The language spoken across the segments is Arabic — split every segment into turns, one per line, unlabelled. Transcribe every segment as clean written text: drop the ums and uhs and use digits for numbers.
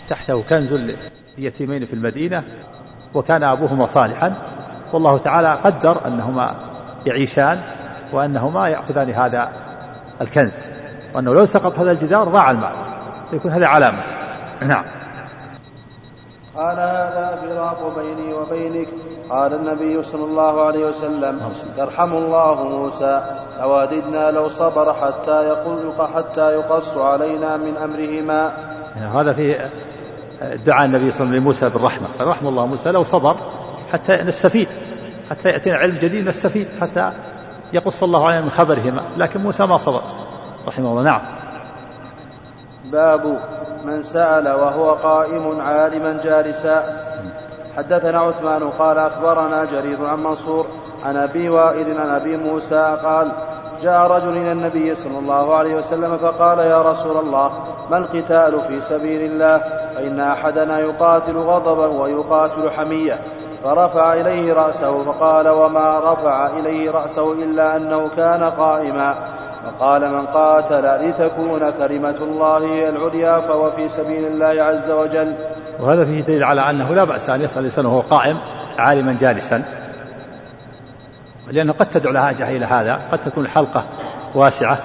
تحته كنز ليتيمين في المدينة وكان أبوهما صالحا، والله تعالى قدر أنهما يعيشان وأنهما يأخذان هذا الكنز، وأنه لو سقط هذا الجدار ضاع المال، يكون هذا علامة. نعم.
قال هذا فراق بيني وبينك. قال النبي صلى الله عليه وسلم يرحم الله موسى لوددنا لو صبر حتى يقص علينا من أمرهما.
هذا في دعاء النبي صلى الله عليه وسلم لموسى بالرحمة، رحم الله موسى لو صبر حتى نستفيد، حتى يأتينا علم جديد نستفيد، حتى يقص الله علينا من خبرهما، لكن موسى ما صبر رحمه الله. نعم.
باب من سأل وهو قائم عالما جالسا. حدثنا عثمان قال أخبرنا جرير عن منصور عن أبي وائل عن أبي موسى قال جاء رجل إلى النبي صلى الله عليه وسلم فقال يا رسول الله ما القتال في سبيل الله؟ فإن أحدنا يقاتل غضبا ويقاتل حمية. فرفع إليه رأسه فقال وما رفع إليه رأسه إلا أنه كان قائما. فقال من قاتل لتكون كلمة الله هي العليا فهو في سبيل الله عز وجل.
وهذا فيه دليل على أنه لا بأس أن يسأل الإنسان وهو قائم عالما جالسا، لأنه قد تدعو الحاجة إلى هذا، قد تكون الحلقة واسعة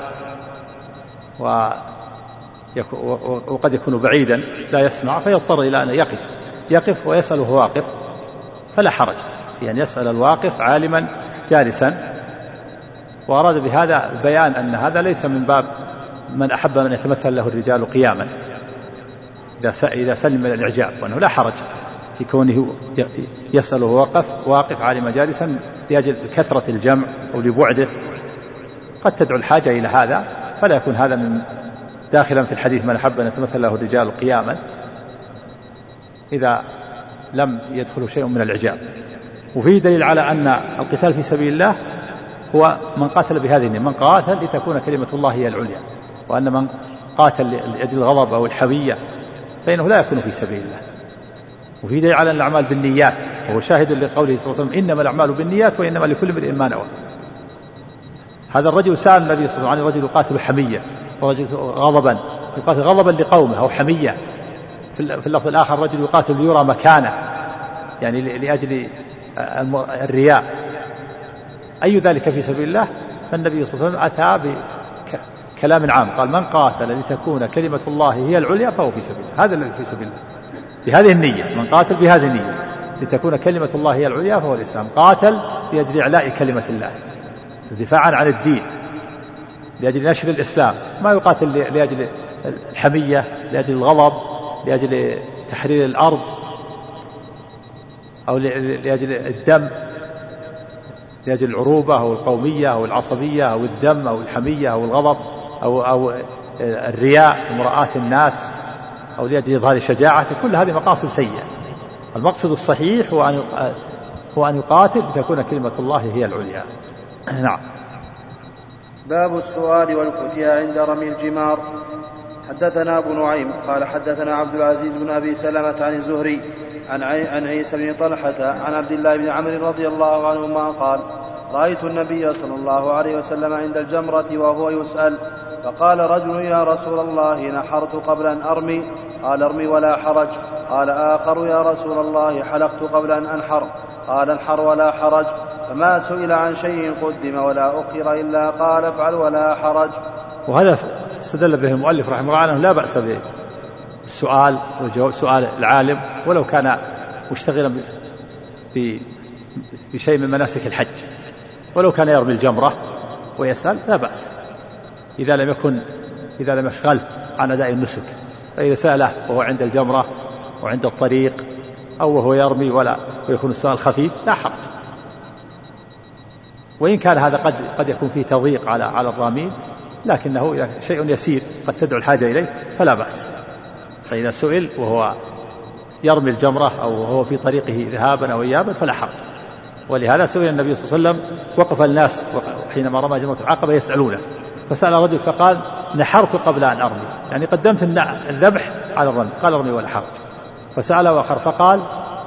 وقد يكون بعيدا لا يسمع فيضطر إلى أن يقف ويسأل وهو واقف، فلا حرج في أن يسأل الواقف عالما جالسا. وأراد بهذا بيان أن هذا ليس من باب من أحب من يتمثل له الرجال قياما إذا سلم من الإعجاب، وأنه لا حرج في كونه يسأل وهو واقف عالما جالسا لأجل كثرة الجمع أو لبعده، قد تدعو الحاجة إلى هذا، فلا يكون هذا من داخلا في الحديث من أحب أن يتمثل له الرجال قياما إذا لم يدخل شيء من الإعجاب. وفيه دليل على أن القتال في سبيل الله هو من قاتل بهذه النية، من قاتل لتكون كلمة الله هي العليا، وأن من قاتل لأجل الغضب أو الحمية فإنه لا يكون في سبيل الله. وفيه دليل على أن الأعمال بالنيات، وهو شاهد لقوله صلى الله عليه وسلم إنما الأعمال بالنيات وإنما لكل امرئ ما نوى. هذا الرجل سأل النبي صلى الله عليه وسلم عن رجل يقاتل حمية ورجل غضبا، يقاتل غضبا لقومه أو حمية. في اللفظ الآخر رجل يقاتل ليرى مكانه، يعني لأجل الرياء، أي ذلك في سبيل الله؟ فالنبي صلى الله عليه وسلم أتى بكلام عام، قال من قاتل لتكون كلمة الله هي العليا فهو في سبيل الله. هذا الذي في سبيل الله بهذه النية، من قاتل بهذه النية لتكون كلمة الله هي العليا فهو الإسلام، قاتل لأجل إعلاء كلمة الله، دفاعا عن الدين، لأجل نشر الإسلام، ما يقاتل لأجل الحمية، لأجل الغضب، لأجل تحرير الأرض، أو لأجل الدم، لأجل العروبة أو القومية أو العصبية أو الدم أو الحمية أو الغضب أو الرياء ومراءة الناس، أو لأجل إظهار شجاعة. كل هذه مقاصد سيئة. المقصد الصحيح هو أن يقاتل لتكون كلمة الله هي العليا. نعم.
باب السؤال والفتيا عند رمي الجمار. حدثنا أبو نعيم قال حدثنا عبد العزيز بن أبي سلمة عن الزهري عن عيسى بن طلحة عن عبد الله بن عمرو رضي الله عنهما قال رأيت النبي صلى الله عليه وسلم عند الجمرة وهو يسأل، فقال رجل يا رسول الله نحرت قبل أن أرمي، قال ارمي ولا حرج. قال آخر يا رسول الله حلقت قبل أن أنحر، قال انحر ولا حرج. فما سئل عن شيء قدم ولا أخر إلا قال افعل ولا حرج.
وهذا استدل به المؤلف رحمه الله أنه لا بأس بالسؤال وجواب سؤال العالم ولو كان مشتغلا بشيء من مناسك الحج، ولو كان يرمي الجمرة ويسأل لا بأس إذا لم يشغل عن أداء النسك. فإذا سأله وهو عند الجمرة وعند الطريق أو وهو يرمي ويكون السؤال خفيف لا حرج، وإن كان هذا قد يكون فيه تضييق على الرامين، لكنه شيء يسير قد تدعو الحاجة إليه فلا بأس. فإذا سئل وهو يرمي الجمرة أو وهو في طريقه ذهابا أو إيابا فلا حرج. ولهذا سئل النبي صلى الله عليه وسلم، وقف الناس حينما رمى جمرة العقبة يسألونه، فسأل رجل فقال نحرت قبل أن أرمي، يعني قدمت الذبح على الرمي، قال ارمي ولا حرج. فسأل آخر فقال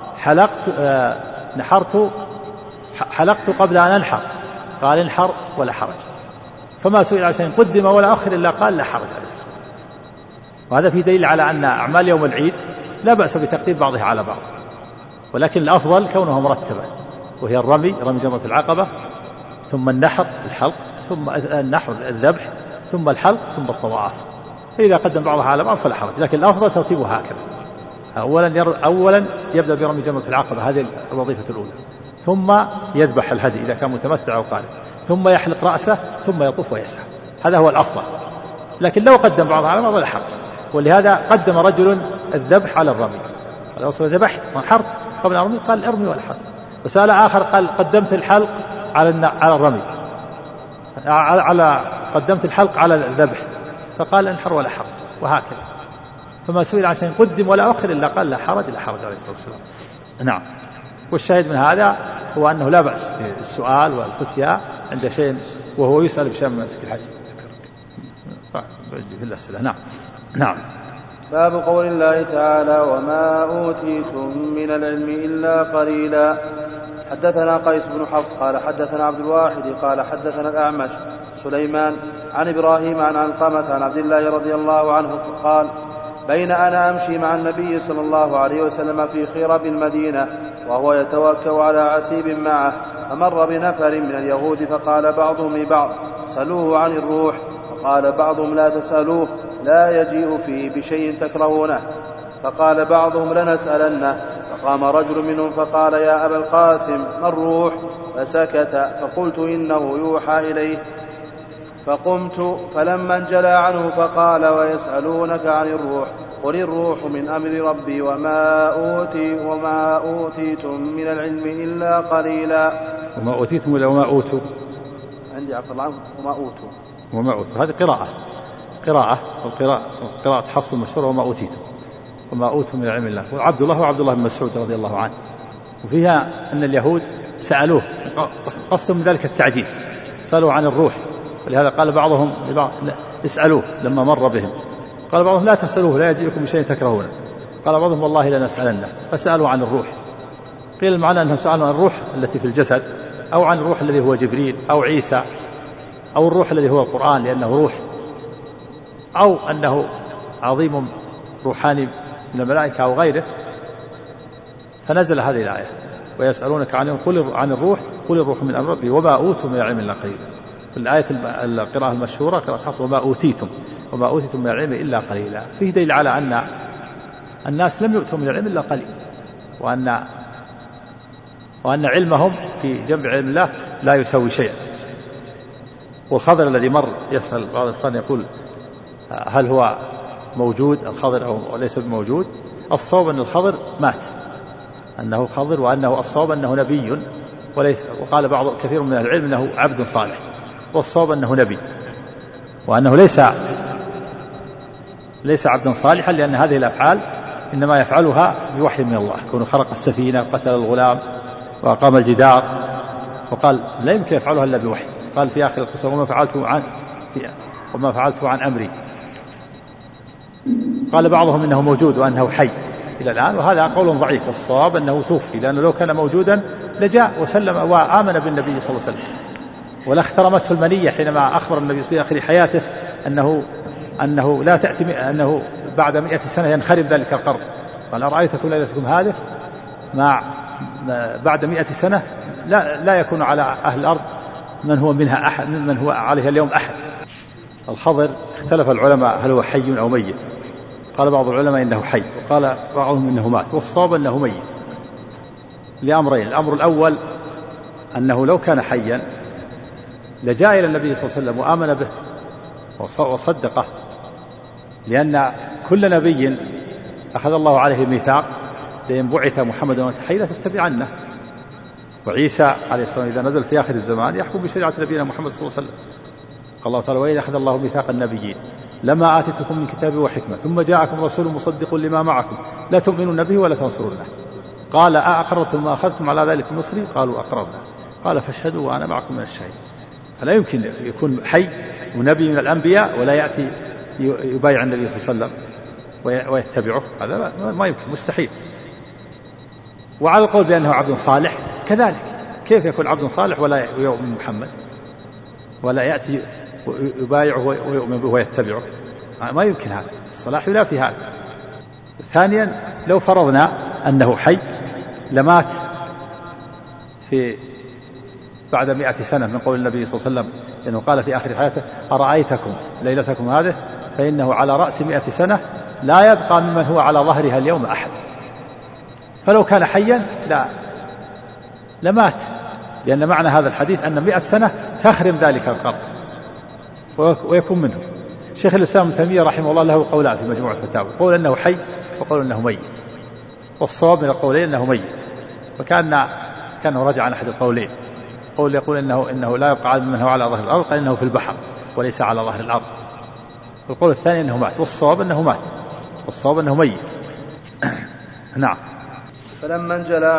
حلقت قبل أن أنحر، قال انحر ولا حرج. فما سئل عن شيء قدم ولا أخر إلا قال لا حرج عليه. وهذا فيه دليل على أن أعمال يوم العيد لا بأس بتقديم بعضها على بعض، ولكن الأفضل كونها مرتبة، وهي رمي جمرة العقبة، ثم النحر الحلق، ثم النحر الذبح، ثم الحلق، ثم الطواف. فإذا قدم بعضها على بعض فلا حرج، لكن الأفضل ترتيبها هكذا: أولا يبدأ برمي جمرة العقبة، هذه الوظيفة الأولى، ثم يذبح الهدي إذا كان متمتع أو قارن، ثم يحلق رأسه، ثم يطوف ويسعى. هذا هو الأفضل، لكن لو قدم بعضها على بعض لا حرج. ولهذا قدم رجل الذبح على الرمي، قال: ذبحت ونحرت قبل الرمي؟ قال: ارمي ولا حرج. وسأل آخر قال: قدمت الحلق على الرمي، قدمت الحلق على الذبح، فقال: انحر ولا حرج. وهكذا. فما سئل عن شيء قدم ولا أخر إلا قال: لا حرج عليه الصلاة والسلام. نعم. والشاهد من هذا هو أنه لا بأس بالسؤال والفتيا عند شيء وهو يسأل بشيء من مناسك الحج في الأسئلة. نعم.
باب قول الله تعالى: وما أوتيتم من العلم إلا قليلا. حدثنا قيس بن حفص قال حدثنا عبد الواحد قال حدثنا الأعمش سليمان عن إبراهيم عن علقمة عن عبد الله رضي الله عنه قال: بين أنا أمشي مع النبي صلى الله عليه وسلم في خرب المدينة وهو يتوكأ على عسيب معه، فمر بنفر من اليهود فقال بعضهم لبعض: سلوه عن الروح. فقال بعضهم: لا تسألوه، لا يجيء فيه بشيء تكرهونه. فقال بعضهم: لنسألنه. فقام رجل منهم فقال: يا أبا القاسم، ما الروح؟ فسكت. فقلت: إنه يوحى إليه. فقمت فلما انجلى عنه فقال: ويسألونك عن الروح، قل الروح من أمر ربي وما أوتيتم من العلم إلا قليلا.
وما أوتيتم ولا وما أوتوا؟
عندي عفوا الله عنه وما أوتوا.
هذه قراءة حفص المشهورة: وما أوتوا من العلم الله. وعبد الله بن مسعود رضي الله عنه. وفيها أن اليهود سألوه، قصدهم من ذلك التعجيز، سألوا عن الروح، ولهذا قال بعضهم لبعض: اسألوه لما مر بهم. قال بعضهم: لا تسألوه، لا يجيئكم بشيء تكرهونه. قال بعضهم: والله لنسألنه. فسألوا عن الروح. قيل المعنى أنهم سألوا عن الروح التي في الجسد، أو عن الروح الذي هو جبريل أو عيسى، أو الروح الذي هو القرآن لأنه روح، أو أنه عظيم روحاني من الملائكة أو غيره. فنزل هذه الآية: ويسألونك عن الروح، قل الروح من أمر ربي وما أوتوا من العلم إلا قليلا. في الآية القراءة المشهورة قراءة حفص: وما أوتيتم من العلم إلا قليلا. فيه دليل على أن الناس لم يؤتوا من العلم إلا قليل، وأن علمهم في جنب علم الله لا يسوي شيئا. والخضر الذي مر يسأل بعض الإخوان يقول: هل هو موجود الخضر أو ليس بموجود؟ الصواب أن الخضر مات، أنه خضر، وأنه الصواب أنه نبي وليس. وقال كثير من العلم أنه عبد صالح، والصواب أنه نبي، وأنه ليس عبدا صالحا، لأن هذه الأفعال إنما يفعلها بوحي من الله، كونه خرق السفينة وقتل الغلام وأقام الجدار، وقال لا يمكن يفعلها إلا بوحي. قال في آخر القصة: وما فعلته عن أمري. قال بعضهم إنه موجود وأنه حي إلى الآن، وهذا قول ضعيف. الصواب أنه توفي، لأنه لو كان موجودا لجاء وسلم وآمن بالنبي صلى الله عليه وسلم، ولا اخترمته المنية حينما أخبر النبي في آخر حياته أنه لا تأتي، أنه بعد 100 سنة ينخرب ذلك القرن. قال: أرأيتكم ليلتكم هذه بعد 100 سنة لا يكون على أهل الأرض من هو منها أحد، من هو عليها اليوم أحد. الخضر اختلف العلماء هل هو حي أو ميت. قال بعض العلماء إنه حي، وقال بعضهم إنه مات، والصواب أنه ميت لأمرين: الأمر الأول أنه لو كان حيا لجاء إلى النبي صلى الله عليه وسلم وآمن به وصدقه، لأن كل نبي أخذ الله عليه الميثاق لئن بعث محمد وحي لتتبعنه. وعيسى عليه السلام إذا نزل في آخر الزمان يحكم بشريعة نبينا محمد صلى الله عليه وسلم. قال الله تعالى: وإذا أخذ الله ميثاق النبيين لما آتيتكم من كتاب وحكمة ثم جاءكم رسول مصدق لما معكم لا تؤمنون به ولا تنصرونه. قال: أأقررتم ما أخذتم على ذلك مصري؟ قالوا: أقررنا. قال: فاشهدوا وأنا معكم من الشهيد. فلا يمكن يكون حي ونبي من الأنبياء ولا يأتي يبايع النبي صلى الله عليه وسلم ويتبعه، هذا ما يمكن، مستحيل. وعلى القول بأنه عبد صالح كذلك، كيف يكون عبد صالح ولا يؤمن محمد ولا يأتي يبايعه ويؤمن به ويتبعه؟ ما يمكن هذا، الصلاح ينافي هذا. ثانيا لو فرضنا أنه حي لمات في بعد 100 سنة من قول النبي صلى الله عليه وسلم إنه قال في آخر حياته أرأيتكم ليلتكم هذه فإنه على رأس 100 سنة لا يبقى ممن هو على ظهرها اليوم أحد. فلو كان حيا لمات، لأن معنى هذا الحديث أن 100 سنة تخرم ذلك القرن ويكون منه. شيخ الإسلام ابن تيمية رحمه الله له قولان في مجموع الفتاوى، قول أنه حي وقول أنه ميت، والصواب من القولين أنه ميت، فكأنه رجع عن أحد القولين. قول يقول إنه لا يبقى من هو على ظهر الأرض، قال إنه في البحر وليس على ظهر الأرض. والقول الثاني أنه مات، والصواب أنه مات، والصواب أنه ميت. نعم.
فلما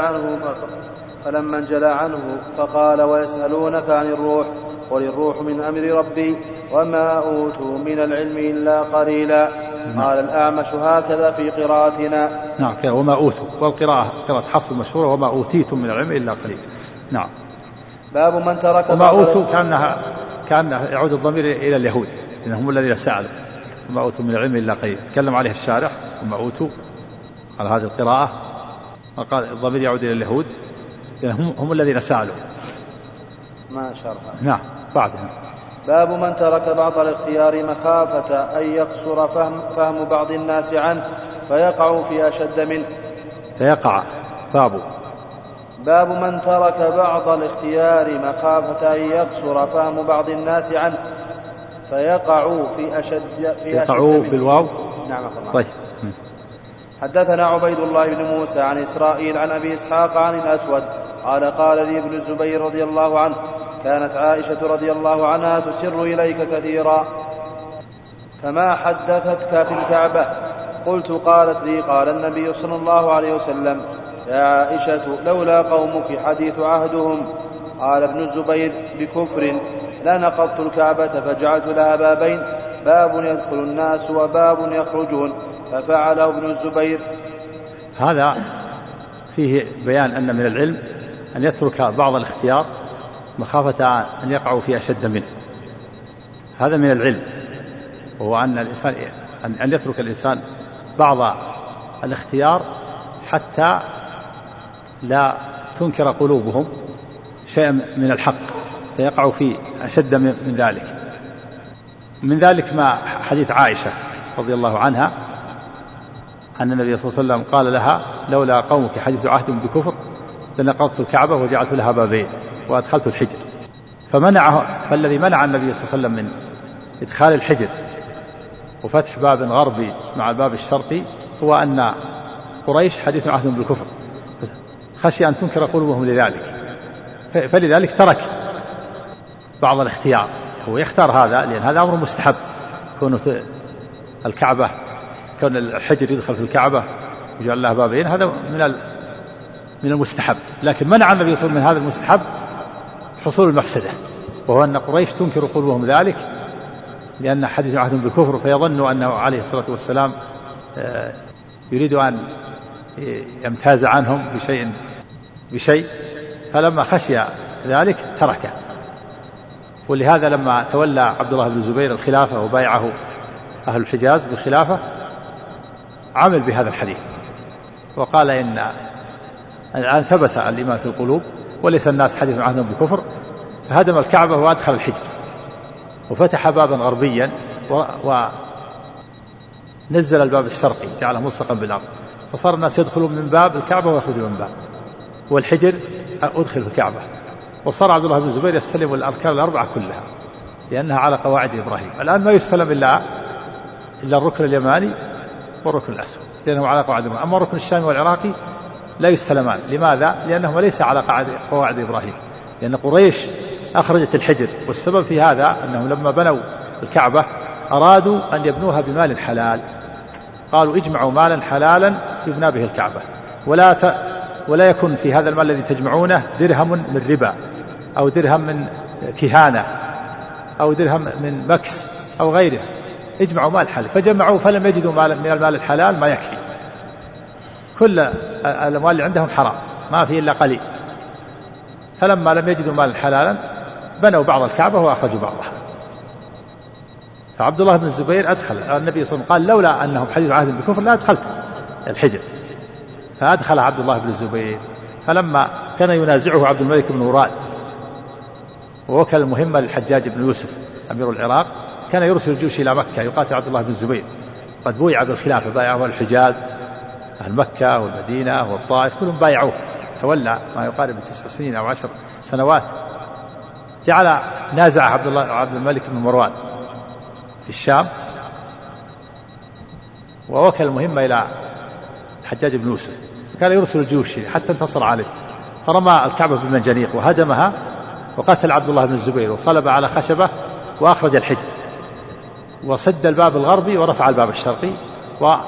انجلى عنه فقال ويسألونك عن الروح قل الروح من أمر ربي وما أوتوا من العلم إلا قليلا. قال الأعمش هكذا في قراءتنا.
نعم وما أوتوا، والقراءة قراءة حفص المشهورة وما أوتيتم من العلم إلا قليلا. نعم.
باب من ترك
وما أوتوا كان يعود الضمير إلى اليهود إنهم الذين سألوا وما أوتوا من العلم إلا قليلا. تكلم عليه الشارح وما أوتوا على هذه القراءة، وقال الضمير يعود إلى اليهود هم الذين سألوا.
ما شرح.
نعم بعدها.
باب من ترك بعض الاختيار مخافة أن يقصر فهم بعض الناس عنه فيقع في أشد منه. باب من ترك بعض الاختيار مخافة أن يقصر فهم بعض الناس عنه فيقع في أشد منه.
بالواو.
نعم.
طيب.
حدثنا عبيد الله بن موسى عن إسرائيل عن أبي إسحاق عن الأسود قال قال لي ابن الزبير رضي الله عنه كانت عائشة رضي الله عنها تسر إليك كثيرا فما حدثتك في الكعبة؟ قلت قالت لي قال النبي صلى الله عليه وسلم يا عائشة لولا قومك حديث عهدهم. قال ابن الزبير بكفر لنقضت الكعبة فجعلت لها بابين باب يدخل الناس وباب يخرجون ففعله ابن الزبير.
هذا فيه بيان أن من العلم أن يترك بعض الاختيار مخافة أن يقعوا في أشد منه. هذا من العلم، وهو أن الإنسان أن يترك الإنسان بعض الاختيار حتى لا تنكر قلوبهم شيئا من الحق فيقعوا في أشد من ذلك. من ذلك ما حديث عائشة رضي الله عنها أن النبي صلى الله عليه وسلم قال لها لولا قومك حديث عهد بكفر لنقضت الكعبة وجعلت لها بابين وأدخلت الحجر. فالذي منع النبي صلى الله عليه وسلم من إدخال الحجر وفتح باب غربي مع الباب الشرقي هو أن قريش حديث عهد بالكفر، خشي أن تنكر قلوبهم لذلك، فلذلك ترك بعض الاختيار. هو يختار هذا لأن هذا أمر مستحب، كون الكعبة كون الحجر يدخل في الكعبة ويجعل لها بابين هذا من المستحب، لكن منع النبي صلى الله عليه وسلم من هذا المستحب حصول المفسدة، وهو أن قريش تنكر قلوبهم ذلك لأن حديث عهد بالكفر، فيظن أنه عليه الصلاة والسلام يريد أن يمتاز عنهم بشيء، فلما خشي ذلك تركه. ولهذا لما تولى عبد الله بن الزبير الخلافة وبايعه أهل الحجاز بالخلافة عمل بهذا الحديث وقال إن الآن ثبت الإيمان في القلوب وليس الناس حديث عهد بالكفر، فهدم الكعبة وأدخل الحجر وفتح بابا غربيا ونزل الباب الشرقي جعله ملصقا بالأرض، فصار الناس يدخلون من باب الكعبة ويخرجون من باب، والحجر أدخل في الكعبة، وصار عبد الله بن الزبير يستلم الأركان الأربعة كلها لأنها على قواعد إبراهيم. الآن ما يستلم إلا الركن اليماني والركن الأسود لأنه على قواعد إبراهيم، أما الركن الشامي والعراقي لا يستلمان. لماذا؟ لأنه ليس على قواعد إبراهيم، لأن قريش أخرجت الحجر، والسبب في هذا أنهم لما بنوا الكعبة أرادوا أن يبنوها بمال حلال، قالوا اجمعوا مالا حلالا يبنى به الكعبة، ولا يكن في هذا المال الذي تجمعونه درهم من ربا أو درهم من كهانة أو درهم من مكس أو غيره، اجمعوا مال حلال. فجمعوا فلم يجدوا من المال الحلال ما يكفي، كل الأموال اللي عندهم حرام ما فيه إلا قليل، فلما لم يجدوا مال حلالا بنوا بعض الكعبة وأخرجوا بعضها. فعبد الله بن الزبير أدخل النبي صلى الله عليه وسلم قال لولا أنهم حديث عهد بالكفر لا أدخلت الحجر، فأدخل عبد الله بن الزبير. فلما كان ينازعه عبد الملك بن مروان ووكل المهمة للحجاج بن يوسف أمير العراق، كان يرسل الجيوش إلى مكة يقاتل عبد الله بن الزبير، قد بويع بالخلافة، بايعه الحجاز أهل مكة والمدينة والطائف كلهم بايعوه، تولى ما يقارب 9 سنين أو 10 سنوات. جعل نازع عبد الملك بن مروان في الشام، ووكل المهمة إلى الحجاج بن يوسف، كان يرسل الجيوش حتى انتصر عليه، فرمى الكعبة بالمنجنيق وهدمها، وقتل عبد الله بن الزبير وصلب على خشبة وأخرج الحجر وسد الباب الغربي ورفع الباب الشرقي، وجعل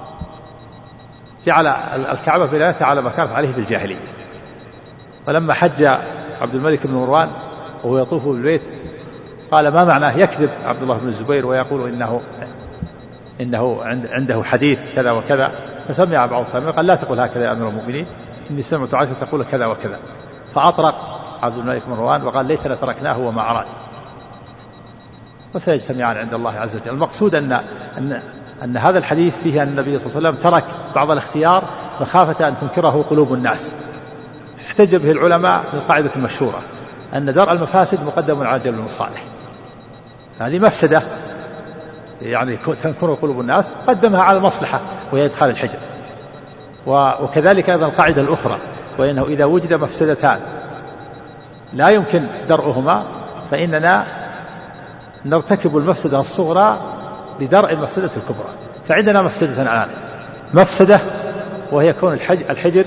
الكعبة بنايتها على ما كانت عليه بالجاهلية. فلما حج عبد الملك بن مروان وهو يطوف بالبيت قال ما معناه يكذب عبد الله بن الزبير ويقول إنه عنده حديث كذا وكذا، فسمع بعض التابعين قال لا تقول هكذا يا أمير المؤمنين، إني سمعت عائشة تقول كذا وكذا، فأطرق عبد الملك بن مروان وقال ليتنا تركناه وما أراد، وسيجتمعان عند الله عز وجل. المقصود أن هذا الحديث فيه أن النبي صلى الله عليه وسلم ترك بعض الاختيار مخافة أن تنكره قلوب الناس. احتج به العلماء بالقاعدة المشهورة أن درء المفاسد مقدم على جلب المصالح. هذه مفسدة يعني تنكر قلوب الناس، قدمها على المصلحة وهي إدخال الحجر. وكذلك أيضا القاعدة الأخرى، وإنه إذا وجد مفسدتان لا يمكن درءهما فإننا نرتكب المفسدة الصغرى لدرء المفسدة الكبرى. فعندنا مفسدة الآن، مفسدة وهي كون الحجر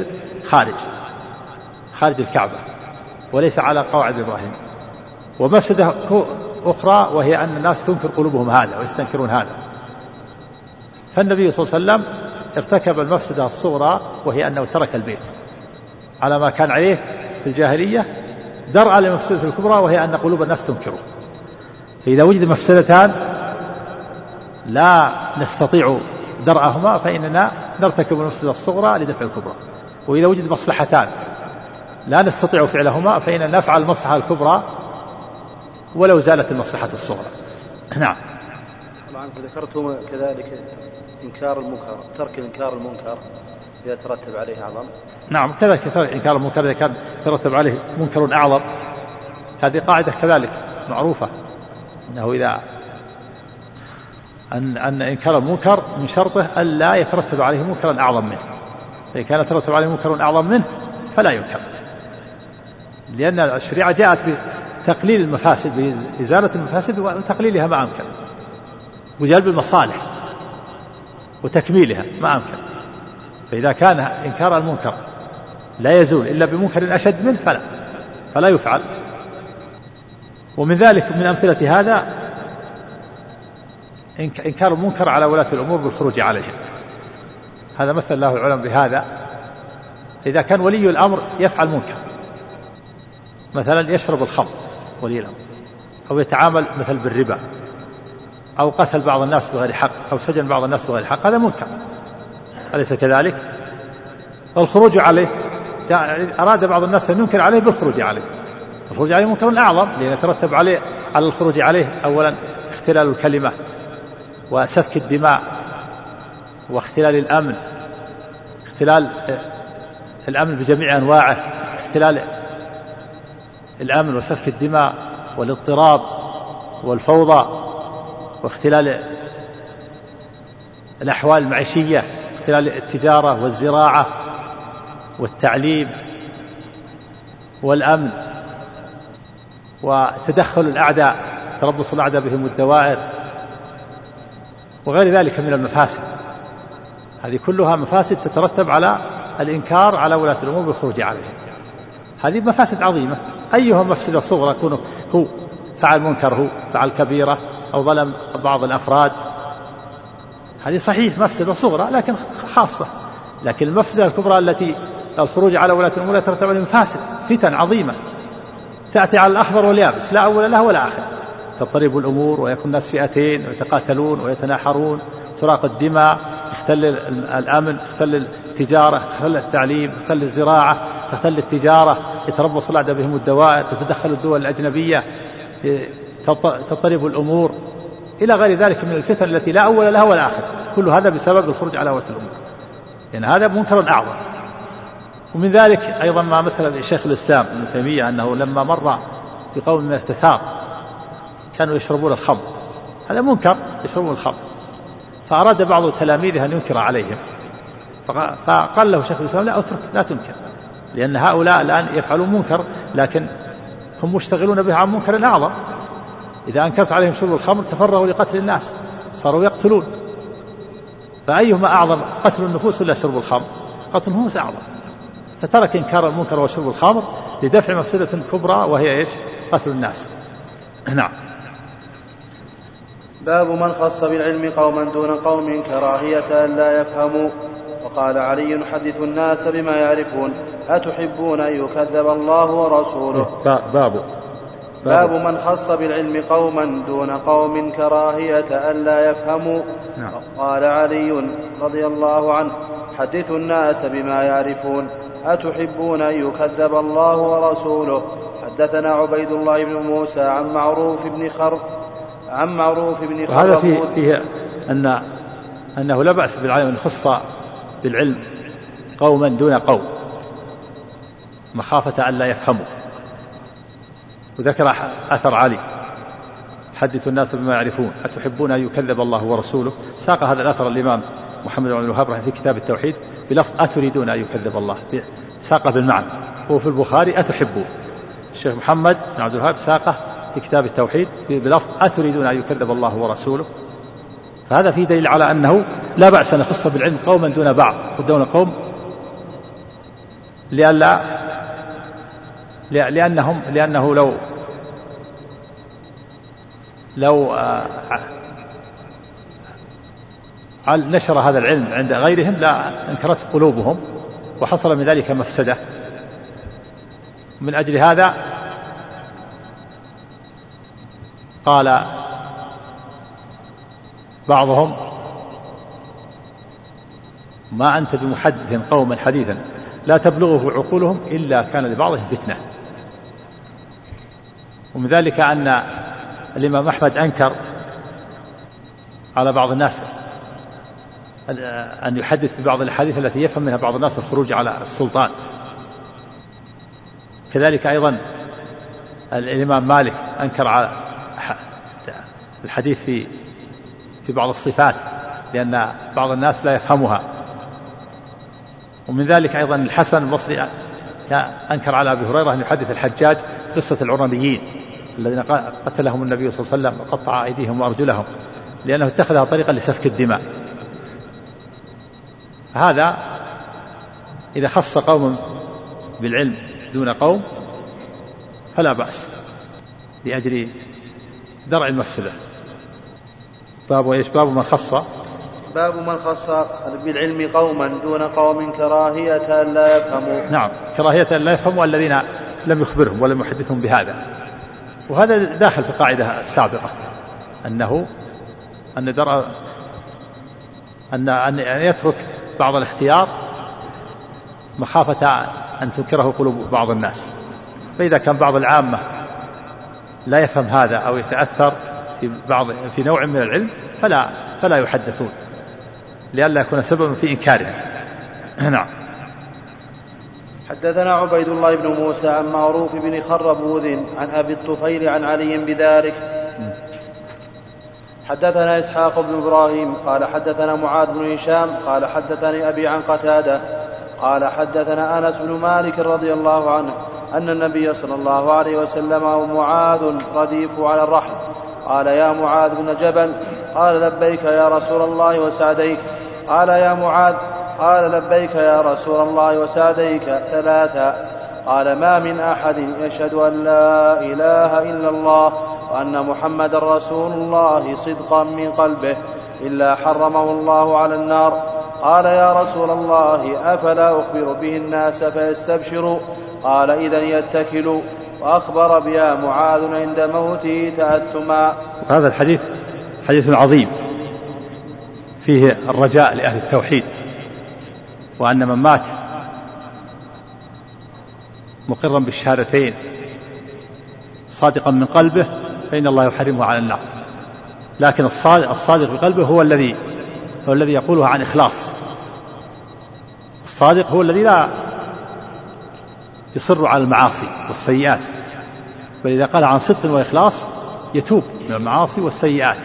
خارج الكعبة وليس على قواعد إبراهيم، ومفسدة أخرى وهي أن الناس تنكر قلوبهم هذا ويستنكرون هذا. فالنبي صلى الله عليه وسلم ارتكب المفسدة الصغرى وهي أنه ترك البيت على ما كان عليه في الجاهلية درءا للمفسدة الكبرى وهي أن قلوب الناس تنكره. فإذا وجد مفسدتان لا نستطيع درءهما فإننا نرتكب المفسدة الصغرى لدفع الكبرى، وإذا وجد مصلحتان لا نستطيع فعلهما فإننا نفعل المصلحة الكبرى ولو زالت المصلحة الصغرى. نعم.
طبعا ذكرتم كذلك إنكار المنكر، ترك إنكار المنكر إذا ترتب عليه أعظم.
نعم كذلك ترك إنكار المنكر إذا كان ترتب عليه منكر أعظم، هذه قاعدة كذلك معروفة، أنه إذا أن إنكار المنكر من شرطه ألا يترتب عليه منكرا أعظم منه، إذا كان يترتب عليه منكر أعظم منه فلا ينكر، لأن الشريعة جاءت بتقليل المفاسد، بإزالة المفاسد وتقليلها ما أمكن، وجلب المصالح وتكميلها ما أمكن. فإذا كان إنكار المنكر لا يزول إلا بمنكر أشد منه فلا يفعل. ومن ذلك من أمثلة هذا إنكار المنكر على ولاة الأمور بالخروج عليهم، هذا مثل له العلماء بهذا. إذا كان ولي الأمر يفعل منكر، مثلا يشرب الخمر ولي الأمر، أو يتعامل مثل بالربا، أو قتل بعض الناس بغير حق، أو سجن بعض الناس بغير حق، هذا منكر، أليس كذلك؟ والخروج عليه أراد بعض الناس أن ينكر عليه بالخروج عليه، الخروج عليه منكر أعظم، لأن يترتب على الخروج عليه أولا اختلال الكلمة وسفك الدماء واختلال الأمن، اختلال الأمن بجميع أنواعه، اختلال الأمن وسفك الدماء والاضطراب والفوضى، واختلال الأحوال المعيشية، اختلال التجارة والزراعة والتعليم والأمن، وتدخل الأعداء، تربص الأعداء بهم الدوائر، وغير ذلك من المفاسد. هذه كلها مفاسد تترتب على الإنكار على ولاة الأمور بالخروج عليهم، هذه مفاسد عظيمة. أيها مفسدة صغرى يكون هو فعل منكر، هو فعل كبيرة، أو ظلم بعض الأفراد، هذه صحيح مفسدة صغرى لكن خاصة. لكن المفسدة الكبرى التي الخروج على ولاة الأمور يترتب على مفاسد، فتن عظيمة تأتي على الأخضر واليابس لا أول له ولا آخر، تضطرب الأمور ويكون الناس فئتين ويتقاتلون ويتناحرون، تراق الدماء، يختل الأمن، يختل التجارة، يختل التعليم، يختل الزراعة، تختل التجارة، يتربص الأعداء بهم الدوائر، تتدخل الدول الأجنبية، تضطرب الأمور، إلى غير ذلك من الفتن التي لا أول لها ولا آخر. كل هذا بسبب الخروج على هوى الأمور، لأن يعني هذا منكر أعظم. ومن ذلك أيضا ما مثل شيخ الإسلام ابن تيمية أنه لما مر بقوم من التتار كانوا يشربون الخمر، هذا منكر، يشربون الخمر، فأراد بعض تلاميذه أن ينكر عليهم، فقال له شيخ الإسلام لا أترك، لا تنكر، لأن هؤلاء الآن يفعلون منكر لكن هم مشتغلون به عن منكر أعظم. إذا أنكرت عليهم شرب الخمر تفرغوا لقتل الناس، صاروا يقتلون، فأيهما أعظم، قتل النفوس ولا شرب الخمر؟ قتل النفوس أعظم، فترك إنكار المنكر وشرب الخمر لدفع مفسدة كبرى وهي إيش؟ قتل الناس. نعم.
باب من خص بالعلم قوما دون قوم كراهية أن لا يفهموا. وقال علي حدث الناس بما يعرفون أتحبون أن يكذب الله ورسوله. باب من خص بالعلم قوما دون قوم كراهية أن لا يفهموا.
نعم.
قال علي رضي الله عنه حدثوا الناس بما يعرفون أتحبون أن يكذب الله ورسوله. حدثنا عبيد الله بن موسى عن معروف بن خرب
وهذا فيه أنه لا بأس بالعلم أن يخص بالعلم قوما دون قوم مخافة أن لا يفهموا. وذكر أثر علي حدثوا الناس بما يعرفون أتحبون أن يكذب الله ورسوله. ساق هذا الأثر الإمام محمد بن عبد الوهاب في كتاب التوحيد بلفظ أتريدون أن يكذب الله، ساقه بالمعنى، هو في البخاري أتحبون. الشيخ محمد بن عبد الوهاب ساقه في كتاب التوحيد بلفظ أتريدون أن يكذب الله ورسوله. فهذا فيه دليل على أنه لا بأس أن يخص بالعلم قوما دون بعض ودون قوم، لأنه لو نشر هذا العلم عند غيرهم لا انكرت قلوبهم وحصل من ذلك مفسدة. من أجل هذا قال بعضهم ما أنت بمحدث قوما حديثا لا تبلغه عقولهم إلا كان لبعضهم فتنة. ومن ذلك أن الإمام أحمد أنكر على بعض الناس أن يحدث ببعض الحديث التي يفهم منها بعض الناس الخروج على السلطان. كذلك أيضا الإمام مالك أنكر على الحديث في بعض الصفات لأن بعض الناس لا يفهمها. ومن ذلك أيضا الحسن البصري أنكر على أبي هريرة أن يحدث الحجاج قصة العرنيين الذين قتلهم النبي صلى الله عليه وسلم وقطع أيديهم وأرجلهم لأنه اتخذها طريقا لسفك الدماء. هذا إذا خص قوم بالعلم دون قوم فلا بأس لأجل درع المفسدة. باب من خص
بالعلم قوما دون قوم كراهية أن لا يفهموا.
نعم، كراهية أن لا يفهموا الذين لم يخبرهم ولم يحدثهم بهذا. وهذا داخل في القاعدة السابقة أن يترك بعض الاختيار مخافة أن تنكره قلوب بعض الناس. فإذا كان بعض العامة لا يفهم هذا أو يتأثر في نوع من العلم فلا يحدثون لئلا يكون سببا في إنكاره. نعم.
حدثنا عبيد الله بن موسى عن معروف بن خربوذ عن أبي الطفيل عن علي بذلك. حدثنا إسحاق بن إبراهيم قال حدثنا معاذ بن هشام قال حدثني أبي عن قتادة قال حدثنا أنس بن مالك رضي الله عنه أن النبي صلى الله عليه وسلم ومعاذ رديف على الرحل قال يا معاذ بن جبل قال لبيك يا رسول الله وسعديك قال يا معاذ قال لبيك يا رسول الله وسعديك ثلاثا قال ما من أحد يشهد أن لا إله إلا الله وأن محمد رسول الله صدقا من قلبه إلا حرمه الله على النار. قال يا رسول الله أفلا أخبر به الناس فيستبشروا قال إذن يتكلوا. وأخبر بها معاذ عند موته تأثما.
هذا الحديث حديث عظيم فيه الرجاء لأهل التوحيد وأن من مات مقرا بالشهادتين صادقا من قلبه فإن الله يحرمه على النار. لكن الصادق بقلبه هو الذي يقولها عن إخلاص. الصادق هو الذي لا يصر على المعاصي والسيئات، بل إذا قال عن صدق وإخلاص يتوب من المعاصي والسيئات.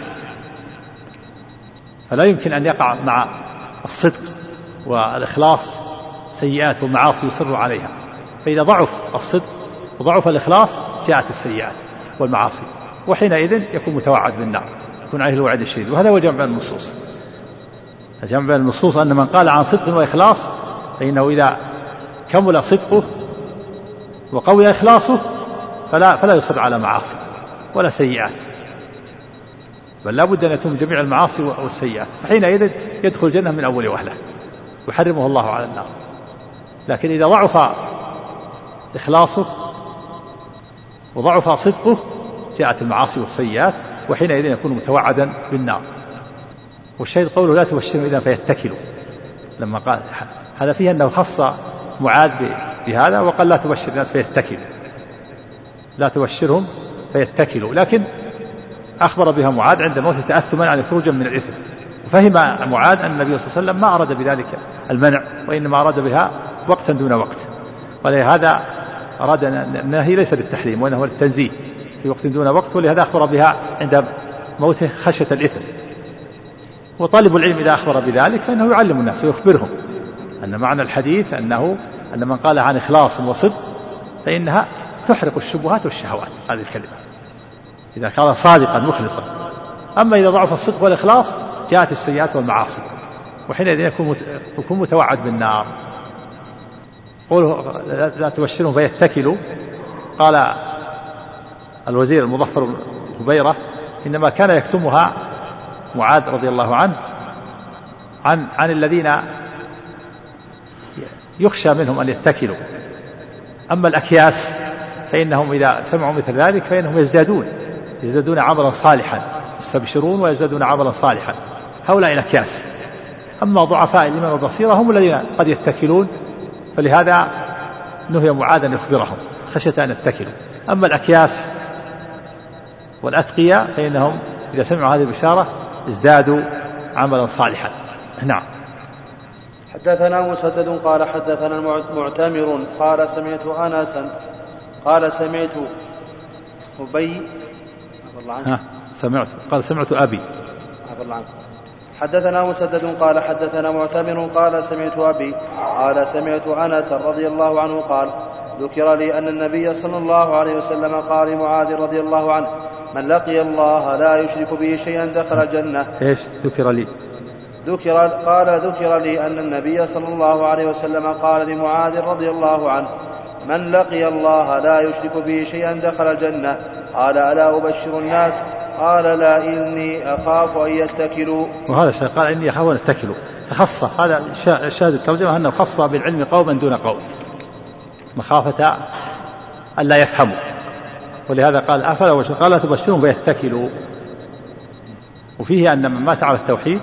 فلا يمكن أن يقع مع الصدق والإخلاص سيئات ومعاصي يصر عليها، فإذا ضعف الصدق وضعف الإخلاص جاءت السيئات والمعاصي، وحينئذ يكون متوعد بالنار، يكون عليه الوعد الشديد. وهذا هو جمع بين النصوص. الجمع بين النصوص أن من قال عن صدق وإخلاص فإنه إذا كمل صدقه وقوي إخلاصه فلا يصر على معاصي ولا سيئات، بل لا بد أن يتم جميع المعاصي والسيئات، فحينئذ يدخل الجنة من أول وهلة يحرمه الله على النار. لكن إذا ضعف إخلاصه وضعف صدقه جاءت المعاصي والسيئات، وحينئذ يكون متوعدا بالنار. والشيء قوله لا تبشرهم إذا فيتكلوا، لما قال هذا فيه أنه خص معاذ بهذا وقال لا تبشر الناس فيتكلوا، لا تبشرهم فيتكلوا، لكن أخبر بها معاذ عند موت تأثما عن خروجا من الإثم. وفهم معاذ أن النبي صلى الله عليه وسلم ما أراد بذلك المنع، وإنما أراد بها وقتا دون وقت، ولهذا أراد النهي ليس للتحريم وإنه للتنزيه في وقت دون وقت، ولهذا أخبر بها عند موته خشية الإثم. وطالب العلم إذا أخبر بذلك فإنه يعلم الناس ويخبرهم أن معنى الحديث أن من قال عن إخلاص وصدق فإنها تحرق الشبهات والشهوات، هذه الكلمة إذا كان صادقا مخلصا. أما إذا ضعف الصدق والإخلاص جاءت السيئات والمعاصي، وحينئذ يكون متوعد بالنار. قوله لا تبشرهم فيتكلوا، قال الوزير المظفر هبيرة إنما كان يكتمها معاذ رضي الله عنه عن الذين يخشى منهم أن يتكلوا. أما الأكياس فإنهم إذا سمعوا مثل ذلك فإنهم يزدادون عملا صالحا، يستبشرون ويزدادون عملا صالحا، هؤلاء الأكياس. أما ضعفاء الإيمان والبصيرة هم الذين قد يتكلون، فلهذا نهي معاذ أن يخبرهم خشية أن يتكلوا. أما الأكياس والأتقياء فإنهم إذا سمعوا هذه البشارة ازدادوا عملا صالحا. نعم.
حدثنا مسدد قال حدثنا معتمر قال سمعت أنسا قال سمعت أبي
قال سمعت أبي.
حدثنا مسدد قال حدثنا معتمر قال سمعت أبي قال سمعت أنس رضي الله عنه قال ذكر لي أن النبي صلى الله عليه وسلم قال لمعاذ رضي الله عنه من لقي الله لا يشرك به شيئا دخل الجنة.
إيش ذكر لي؟
ذكر لي أن النبي صلى الله عليه وسلم قال لمعاذ رضي الله عنه من لقي الله لا يشرك به شيئا دخل الجنة. قال ألا أبشر الناس؟ قال لا إني أخاف أن يتكلوا.
وهذا الشيء قال إني أخاف أن يتكلوا، فخص هذا الشاهد الترجمة أنه خص بالعلم قوما دون قوم مخافة أن لا يفهموا، ولهذا قال أفلا قال لا تبشرهم فيتكلوا. وفيه أن من مات على التوحيد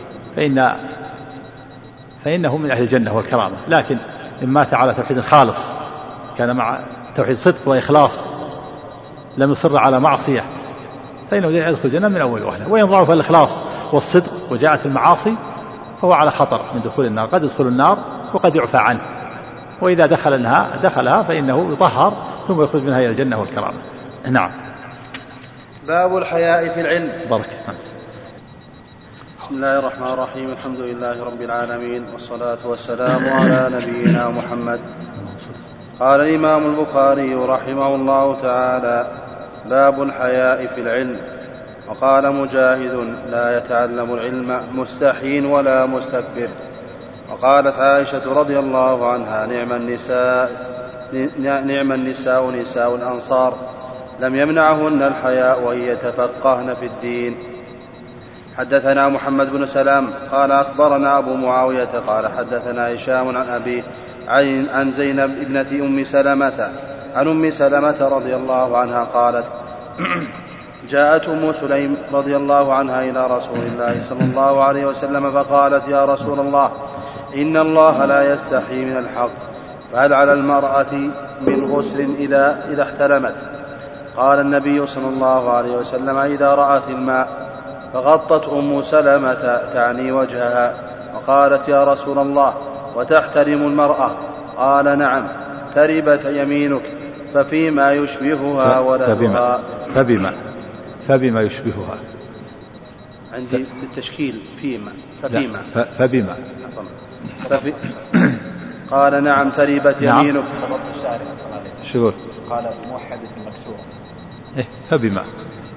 فإنه من أهل الجنة والكرامة، لكن من مات على توحيد خالص كان مع توحيد صدق وإخلاص لم يصر على معصية فإنه يدخل الجنة من أول وهلة. وإن ضعف الإخلاص والصدق وجاءت المعاصي فهو على خطر من دخول النار، قد يدخل النار وقد يعفى عنه، وإذا دخلها فإنه يطهر ثم يخرج منها إلى الجنة والكرامة. نعم.
باب الحياء في العلم.
بارك.
بسم الله الرحمن الرحيم. الحمد لله رب العالمين، والصلاة والسلام على نبينا محمد. قال الإمام البخاري رحمه الله تعالى باب الحياء في العلم. وقال مجاهد لا يتعلم العلم مستحين ولا مستكبر. وقالت عائشة رضي الله عنها نعم النساء نساء الأنصار لم يمنعهن الحياء وأن يتفقهن في الدين. حدثنا محمد بن سلام قال أخبرنا أبو معاوية قال حدثنا هشام عن أبيه عن زينب ابنة أم سلمة عن أم سلمة رضي الله عنها قالت جاءت أم سليم رضي الله عنها إلى رسول الله صلى الله عليه وسلم فقالت يا رسول الله إن الله لا يستحي من الحق، فهل على المرأة من غسل إذا احتلمت؟ قال النبي صلى الله عليه وسلم إذا رأت الماء. فغطت أم سلمة تعني وجهها وقالت يا رسول الله وتحترم المرأة؟ قال نعم، تربت يمينك، ففيما يشبهها ولدها.
فبما يشبهها
عندي التشكيل فبما قال نعم، تربت يمينك.
شو
قال موحدة مكسورة
فبما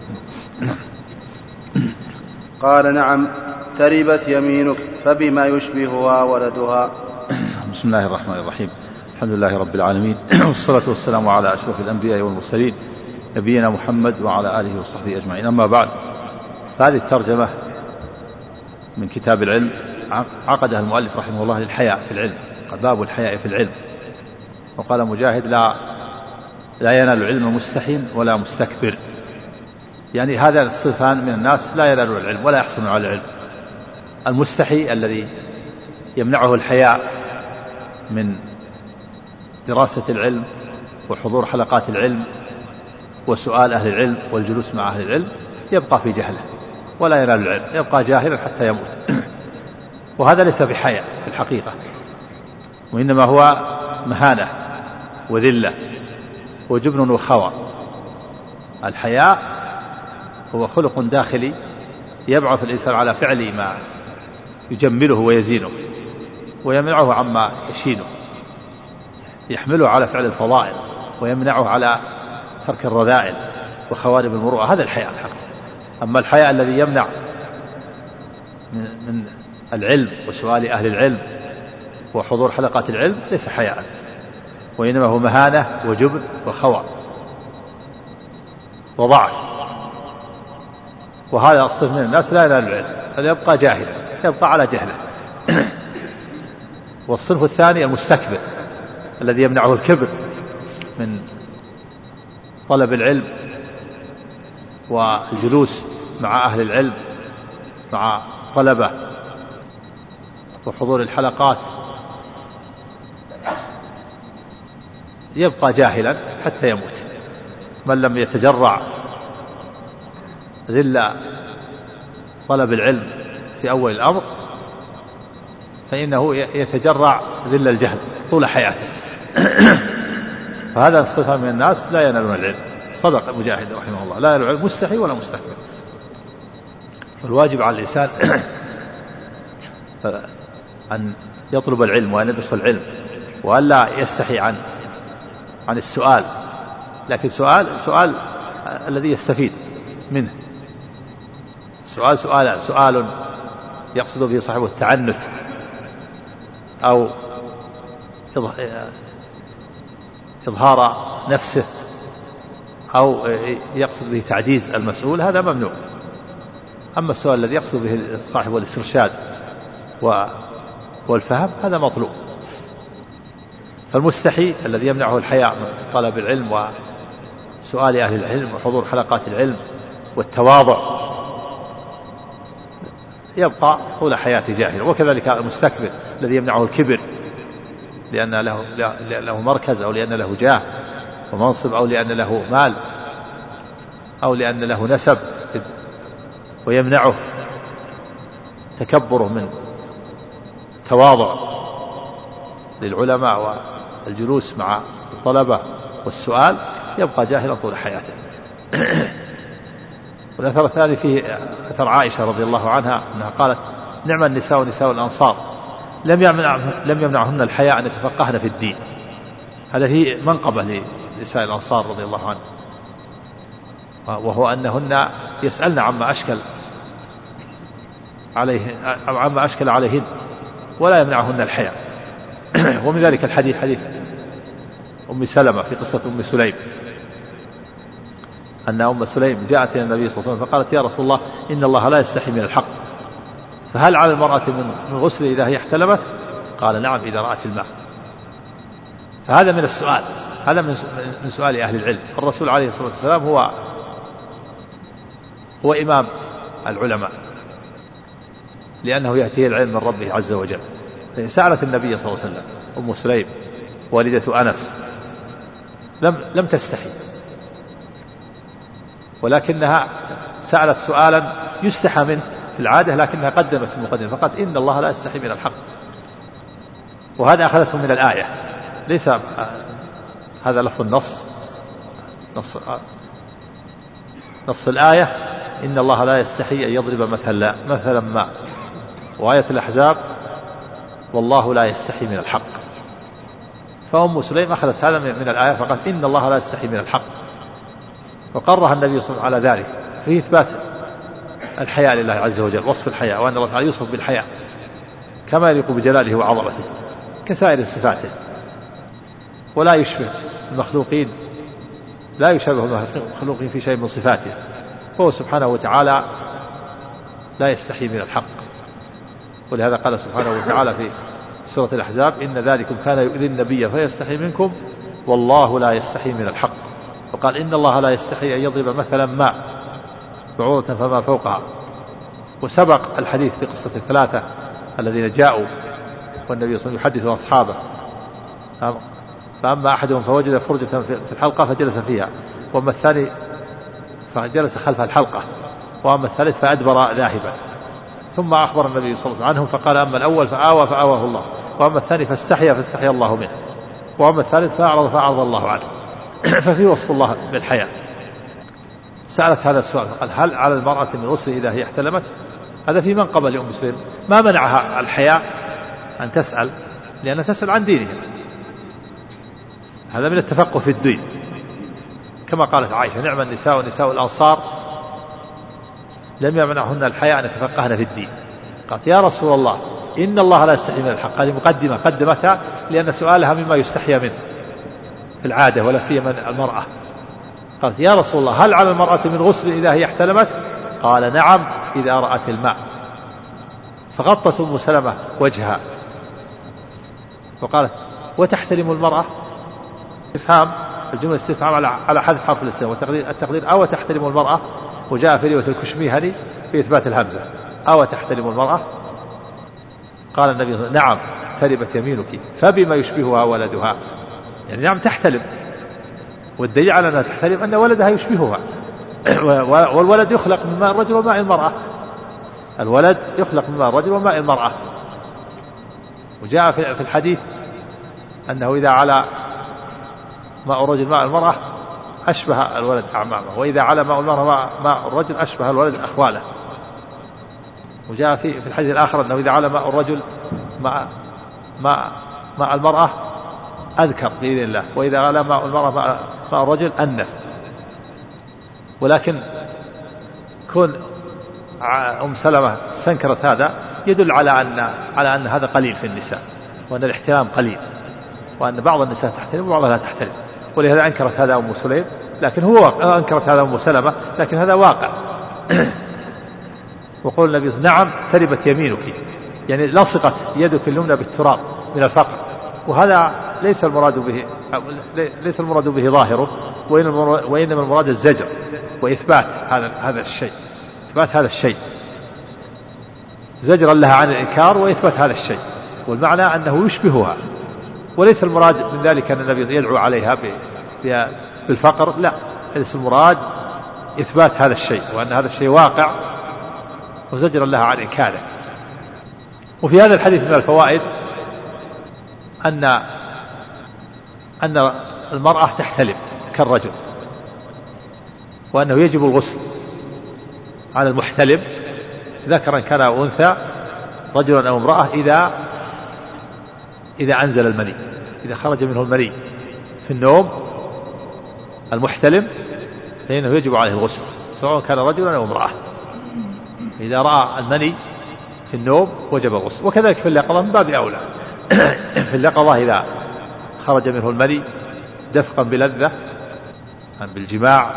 قال نعم، تربت يمينك، فبما يشبهها ولدها.
بسم الله الرحمن الرحيم. الحمد لله رب العالمين، والصلاة والسلام على أشرف الأنبياء والمرسلين نبينا محمد وعلى آله وصحبه أجمعين. أما بعد، فهذه الترجمة من كتاب العلم عقدها المؤلف رحمه الله للحياء في العلم، باب الحياء في العلم. وقال مجاهد لا ينال العلم مستحين ولا مستكبر، يعني هذا الصفان من الناس لا ينالون العلم ولا يحصلون على العلم. المستحي الذي يمنعه الحياء من دراسة العلم وحضور حلقات العلم وسؤال أهل العلم والجلوس مع أهل العلم، يبقى في جهله ولا ينال العلم، يبقى جاهلا حتى يموت. وهذا ليس بحياء في الحقيقة، وإنما هو مهانة وذلة وجبن وخوى. الحياء هو خلق داخلي يبعث الإنسان على فعل ما يجمله ويزينه ويمنعه عما يشينه، يحمله على فعل الفضائل ويمنعه على ترك الرذائل وخوارب المروءة. هذا الحياء الحقيقي. أما الحياء الذي يمنع من العلم وسؤال أهل العلم وحضور حلقات العلم ليس حياء، وإنما هو مهانة وجبن وخوى وضعف. وهذا الصف من الناس لا ينال العلم بل يبقى جاهلا، يبقى على جهله. والصنف الثاني المستكبر الذي يمنعه الكبر من طلب العلم والجلوس مع أهل العلم مع طلبة وحضور الحلقات، يبقى جاهلا حتى يموت. من لم يتجرع ذل طلب العلم في أول الأمر فإنه يتجرع ذل الجهل طول حياته. فهذا الصفة من الناس لا ينالون العلم. صدق مجاهد رحمه الله، لا ينال العلم مستحي ولا مستكبر. فالواجب على الإنسان أن يطلب العلم وأن يدرس العلم، وأن لا يستحي عن السؤال، لكن سؤال الذي يستفيد منه، سؤال يقصد به صاحبه التعنت أو إظهار نفسه أو يقصد به تعجيز المسؤول، هذا ممنوع. أما السؤال الذي يقصد به صاحب الاسترشاد والفهم هذا مطلوب. فالمستحي الذي يمنعه الحياء من طلب العلم وسؤال أهل العلم وحضور حلقات العلم والتواضع يبقى طول حياته جاهلا. وكذلك المستكبر الذي يمنعه الكبر لأن له مركز أو لأن له جاه ومنصب أو لأن له مال أو لأن له نسب، ويمنعه تكبره من تواضع للعلماء والجلوس مع الطلبة والسؤال، يبقى جاهلا طول حياته. والأثر الثاني فيه أثر عائشة رضي الله عنها أنها قالت نعم النساء ونساء الأنصار لم يمنعهن الحياء أن يتفقهن في الدين. هذا هي منقبة لنساء الأنصار رضي الله عنه، وهو أنهن يسألن عما أشكل عليهن ولا يمنعهن الحياء. ومن ذلك حديث أم سلمة في قصة أم سليم، أن أم سليم جاءت إلى النبي صلى الله عليه وسلم فقالت يا رسول الله إن الله لا يستحي من الحق، فهل على المرأة من غسل إذا هي احتلمت؟ قال نعم إذا رأت الماء. فهذا من السؤال، هذا من سؤال أهل العلم. الرسول عليه الصلاة والسلام هو إمام العلماء لأنه يأتيه العلم من ربه عز وجل. سألت النبي صلى الله عليه وسلم أم سليم والدة أنس لم تستحي، ولكنها سألت سؤالا يستحى منه في العادة لكنها قدمت المقدمة فقالت إن الله لا يستحي من الحق، وهذا أخذته من الآية، ليس هذا لفظ النص، نص الآية إن الله لا يستحي أن يضرب مثلا ما، وآية الأحزاب والله لا يستحي من الحق. فأم سليم أخذت هذا من الآية فقالت إن الله لا يستحي من الحق، وقرها النبي صلى الله عليه وسلم على ذلك في إثبات الحياء لله عز وجل، وصف الحياء، وأن الله تعالى يوصف بالحياء كما يليق بجلاله وعظمته كسائر صفاته، ولا يشبه المخلوقين، لا يشبه المخلوقين في شيء من صفاته، فهو سبحانه وتعالى لا يستحي من الحق. ولهذا قال سبحانه وتعالى في سورة الأحزاب إن ذلكم كان يؤذي النبي فيستحي منكم والله لا يستحي من الحق. وقال إن الله لا يستحي أن يضرب مثلا ما بعوضة فما فوقها. وسبق الحديث في قصة الثلاثة الذين جاءوا والنبي صلى الله عليه وسلم يحدث أصحابه، فأما أحدهم فوجد فرجة في الحلقة فجلس فيها، وأما الثاني فجلس خلف الحلقة، وأما الثالث فأدبر ذاهبا، ثم أخبر النبي صلى الله عليه عنه عنهم فقال أما الأول فآواه الله، وأما الثاني فاستحيا الله منه، وأما الثالث فأعرض الله عنه. ففي وصف الله بالحياء. سألت هذا السؤال فقال هل على المرأة من غسل إذا هي احتلمت؟ هذا في منقبة لأم سليم، ما منعها الحياء أن تسأل، لأنها تسأل عن دينها، هذا من التفقه في الدين، كما قالت عائشة نعم النساء ونساء الأنصار لم يمنعهن الحياء أن يتفقهن في الدين. قالت يا رسول الله إن الله لا يستحي من الحق، هذه مقدمة قدمتها لأن سؤالها مما يستحي منه في العادة ولا سيما المرأة. قالت يا رسول الله هل على المرأة من غسل إذا هي احتلمت؟ قال نعم إذا رأت الماء. فغطت أم سلمة وجهها وقالت وتحتلم المرأة؟ استفهام، الجملة استفهام على حذف حرف الاستفهام، والتقدير أو تحتلم المرأة، وجاء في رواية الكشميهني في إثبات الهمزة أو تحتلم المرأة. قال النبي صلى الله عليه وسلم نعم تربت يمينك فبما يشبهها ولدها، يعني نعم تحتلم، والدليل على أنها تحتلم أن ولدها يشبهها، والولد يخلق من ماء الرجل وماء المرأة، الولد يخلق من ماء الرجل وماء المرأة. وجاء في الحديث أنه إذا على ماء الرجل ماء المرأة أشبه الولد أعمامه، وإذا على ماء المرأة ماء الرجل أشبه الولد أخواله. وجاء في الحديث الآخر أنه إذا على ماء الرجل ماء المرأة أذكر بإذن الله، وإذا على ماء المرأة ماء الرجل أنث. ولكن كون أم سلمة استنكرت هذا يدل على أن هذا قليل في النساء، وأن الاحتلام قليل، وأن بعض النساء تحتلم وبعضها لا تحتلم. ولهذا أنكرت هذا أم سليم، لكن أنكرت هذا أم سلمة، لكن هذا واقع. وقول النبي نعم تربت يمينك، يعني لصقت يدك اليمنى بالتراب من الفقر، وهذا ليس المراد به ظاهره، وإنما المراد الزجر وإثبات هذا الشيء، إثبات هذا الشيء زجرا لها عن الإنكار وإثبات هذا الشيء، والمعنى أنه يشبهها، وليس المراد من ذلك أن النبي يدعو عليها بالفقر، لا، ليس المراد إثبات هذا الشيء وأن هذا الشيء واقع وزجرا لها عن إنكاره. وفي هذا الحديث من الفوائد أن المرأة تحتلم كالرجل، وأنه يجب الغسل على المحتلم ذكرا كان أو أنثى، رجلا أو امرأة، إذا أنزل المني، إذا خرج منه المني في النوم المحتلم فإنه يجب عليه الغسل سواء كان رجلا أو امرأة. إذا رأى المني في النوم وجب الغسل. وكذلك في اليقظة من باب أولى. في اليقظة إذا خرج منه المني دفقا بلذة بالجماع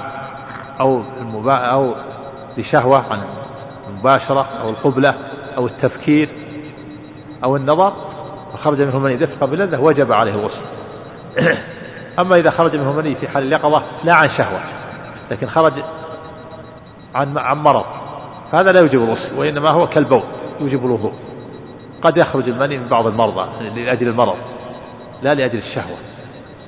أو لشهوة عن المباشرة أو القبلة أو التفكير أو النظر، فخرج منه المني دفقا بلذة وجب عليه الغسل. أما إذا خرج منه المني في حال اليقظة لا عن شهوة لكن خرج عن مرض، فهذا لا يوجب الغسل، وإنما هو كالبول يوجب الوضوء. قد يخرج المني من بعض المرضى لأجل المرض لا لأجل الشهوة،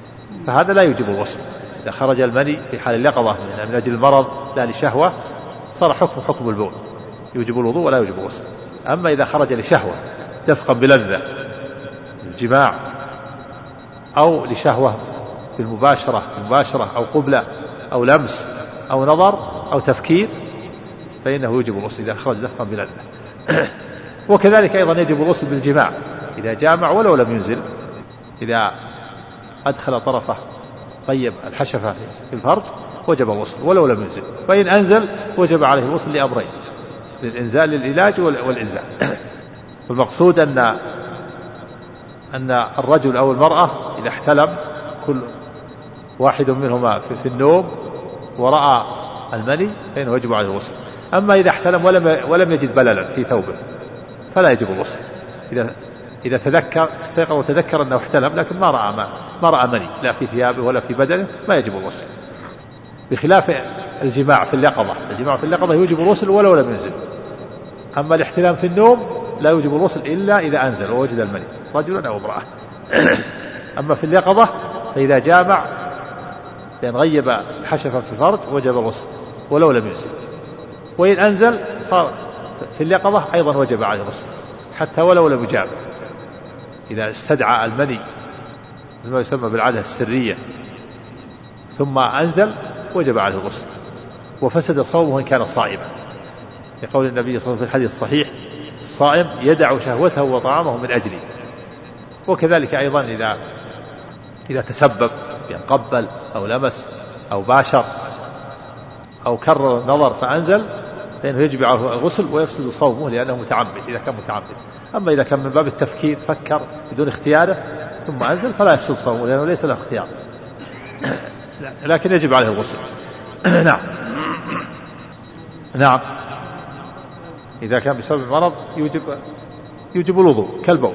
فهذا لا يوجب الغسل. إذا خرج المني في حال اليقظة من أجل المرض لا لشهوة صار حكم البول، يوجب الوضوء ولا يوجب الغسل. أما إذا خرج لشهوة دفقا بلذة الجماع، أو لشهوة بالمباشرة أو قبلة أو لمس أو نظر أو تفكير، فإنه يوجب الغسل إذا خرج دفقا بلذة. وكذلك أيضا يجب الغسل بالجماع إذا جامع ولو لم ينزل، إذا أدخل طرفه طيب الحشفة في الفرج وجب الغسل ولو لم ينزل، فإن أنزل وجب عليه الغسل لأمرين: للإنزال للعلاج والإنزال. والمقصود أن الرجل أو المرأة إذا احتلم كل واحد منهما في النوم ورأى المني فإنه يجب عليه الغسل. أما إذا احتلم ولم يجد بللا في ثوبه فلا يجب الغسل. إذا استيقظ وتذكر أنه احتلم لكن ما رأى مني لا في ثيابه ولا في بدنه ما يجب الغسل، بخلاف الجماع في اليقظة. الجماع في اليقظة يوجب الغسل ولو لم ينزل. أما الاحتلام في النوم لا يوجب الغسل إلا إذا أنزل ووجد المني رجلا أو امرأة. أما في اليقظة فإذا جامع لأن غيب الحشفة في الفرج وجب الغسل ولو لم ينزل، وإن أنزل صار في اليقظة أيضا وجب عليه الغسل حتى ولو لم يجامع. إذا استدعى المني ما يسمى بالعادة السرية ثم أنزل وجب عليه الغسل، وفسد صومه إن كان صائما، لقول النبي صلى الله عليه وسلم في الحديث الصحيح: الصائم يدع شهوته وطعامه من أجلي. وكذلك أيضا إذا تسبب بأن قبل أو لمس أو باشر أو كرر النظر فأنزل فإنه يجب عليه الغسل ويفسد صومه لأنه متعمد إذا كان متعمد. أما إذا كان من باب التفكير فكر بدون اختياره ثم أنزل فلا يفسد صومه لأنه ليس له اختيار، لكن يجب عليه الغسل. نعم إذا كان بسبب المرض يوجب الوضوء كالبول.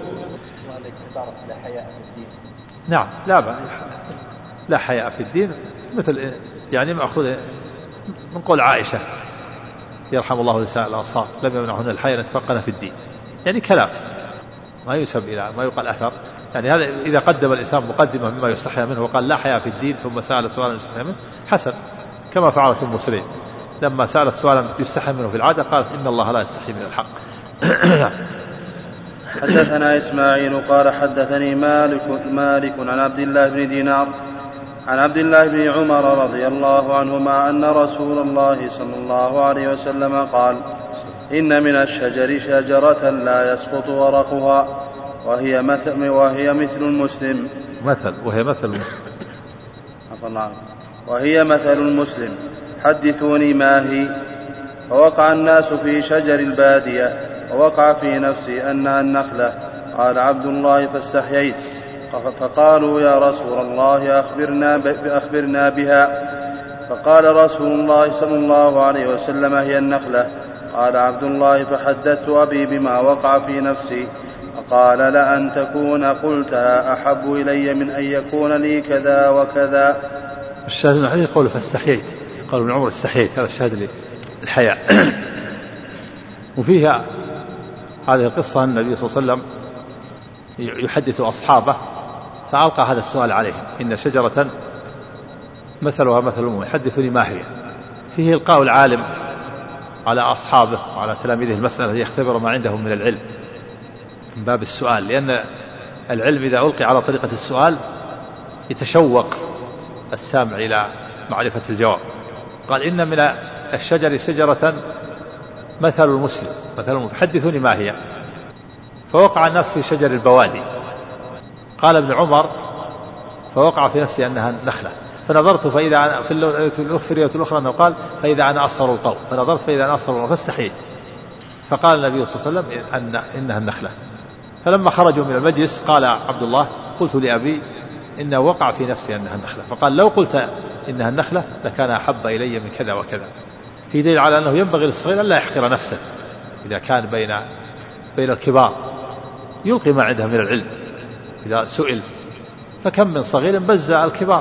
نعم لا حياء في الدين، مثل يعني مأخوذ من قول عائشة يرحم الله نساء الأنصار لم يمنعهن الحياء يتفقهن في الدين، يعني كلام ما يسب إلى ما يقال أثر. يعني هذا إذا قدم الإنسان مقدمة مما يستحيا منه وقال لا حياء في الدين ثم سأل سؤالا يستحيا منه حسن، كما فعلت أم سليم لما سألت سؤالا يستحيا منه في العادة قالت إن الله لا يستحي من الحق.
حدثنا إسماعيل قال حدثني مالك عن عبد الله بن دينار عن عبد الله بن عمر رضي الله عنهما أن رسول الله صلى الله عليه وسلم قال: إن من الشجر شجرة لا يسقط ورقها وهي مثل المسلم وهي مثل المسلم حدثوني ما هي. فوقع الناس في شجر البادية ووقع في نفسي أنها النخلة. قال عبد الله: فاستحييت. فقالوا: يا رسول الله أخبرنا بها. فقال رسول الله صلى الله عليه وسلم: هي النخلة. قال عبد الله: فحدثت أبي بما وقع في نفسي فقال: لأن تكون قلتها أحب إلي من أن يكون لي كذا وكذا.
الشاهد من الحديث قوله فاستحييت، قال ابن عمر استحييت، هذا الشاهد للحياء. وفيها هذه القصة أن النبي صلى الله عليه وسلم يحدث أصحابه فألقى هذا السؤال عليهم: إن شجرة مثلها مثل المؤمن حدثوني ما هي. فيه إلقاء العالم على أصحابه وعلى تلاميذه المسألة ليختبر ما عندهم من العلم من باب السؤال، لأن العلم إذا ألقي على طريقة السؤال يتشوق السامع إلى معرفة الجواب. قال: إن من الشجر شجرة مثل المسلم حدثوني ما هي. فوقع الناس في شجر البوادي. قال ابن عمر: فوقع في نفسي أنها نخلة. فنظرت فإذا في الرواية الأخرى أنه قال: فإذا أنا أصغر القوم. فنظرت فإذا أنا أصغر القوم فاستحييت. فقال النبي صلى الله عليه وسلم إنها النخلة. فلما خرجوا من المجلس قال عبد الله: قلت لأبي إنه وقع في نفسي أنها النخلة. فقال: لو قلت إنها النخلة لكان أحب إلي من كذا وكذا. في دليل على أنه ينبغي للصغير أن لا يحقر نفسه إذا كان بين الكبار، يلقي ما عنده من العلم إذا سئل. فكم من صغير بزع الكبار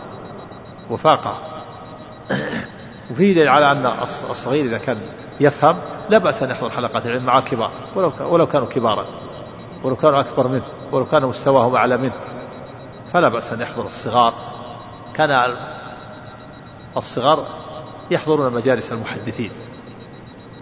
وفاقه. وفي دليل على أن الصغير إذا كان يفهم لا بأس أن يحضر حلقات العلم مع الكبار ولو كانوا كبارا، ولو كانوا أكبر منه، ولو كان مستواهم أعلى منه، فلا بأس أن يحضر الصغار. كان الصغار يحضرون مجالس المحدثين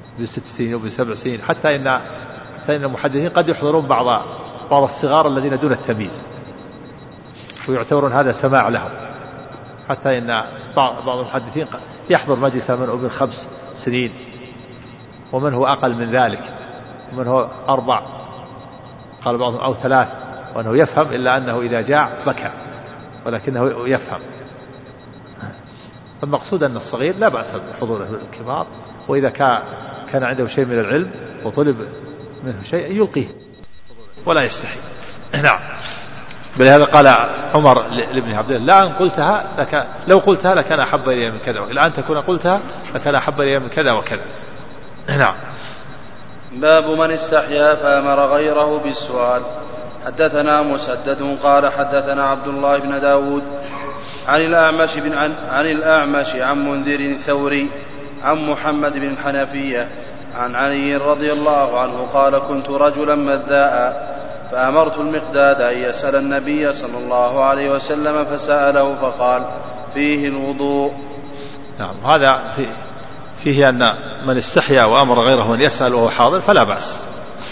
ب6 سنين وب7 سنين، حتى إن المحدثين قد يحضرون بعض الصغار الذين دون التمييز ويعتبرون هذا سماع لهم، حتى إن بعض المحدثين يحضر مجلس من ابن 5 سنين ومن هو أقل من ذلك ومن هو 4 قال بعضهم أو 3، وأنه يفهم إلا أنه إذا جاع بكى ولكنه يفهم. فالمقصود أن الصغير لا بأس بحضور الكبار، وإذا كان عنده شيء من العلم وطلب منه شيء يلقيه ولا يستحي. نعم. بلهذا قال عمر لابن عبد الله: لا أن قلتها لك، لو قلتها لكان أحب إلي من كذا، إلا أن تكون قلتها لكان أحب إلي من كذا وكذا. نعم.
باب من استحيا فأمر غيره بالسؤال. حدثنا مسدد قال حدثنا عبد الله بن داود عن الأعمش عن منذر الثوري عن محمد بن الحنفية عن علي رضي الله عنه قال: كنت رجلا مذاء فأمرت المقداد أن يسأل النبي صلى الله عليه وسلم فسأله فقال: فيه الوضوء.
نعم. هذا فيه أن من استحيا وأمر غيره أن يسأل وهو حاضر فلا بأس.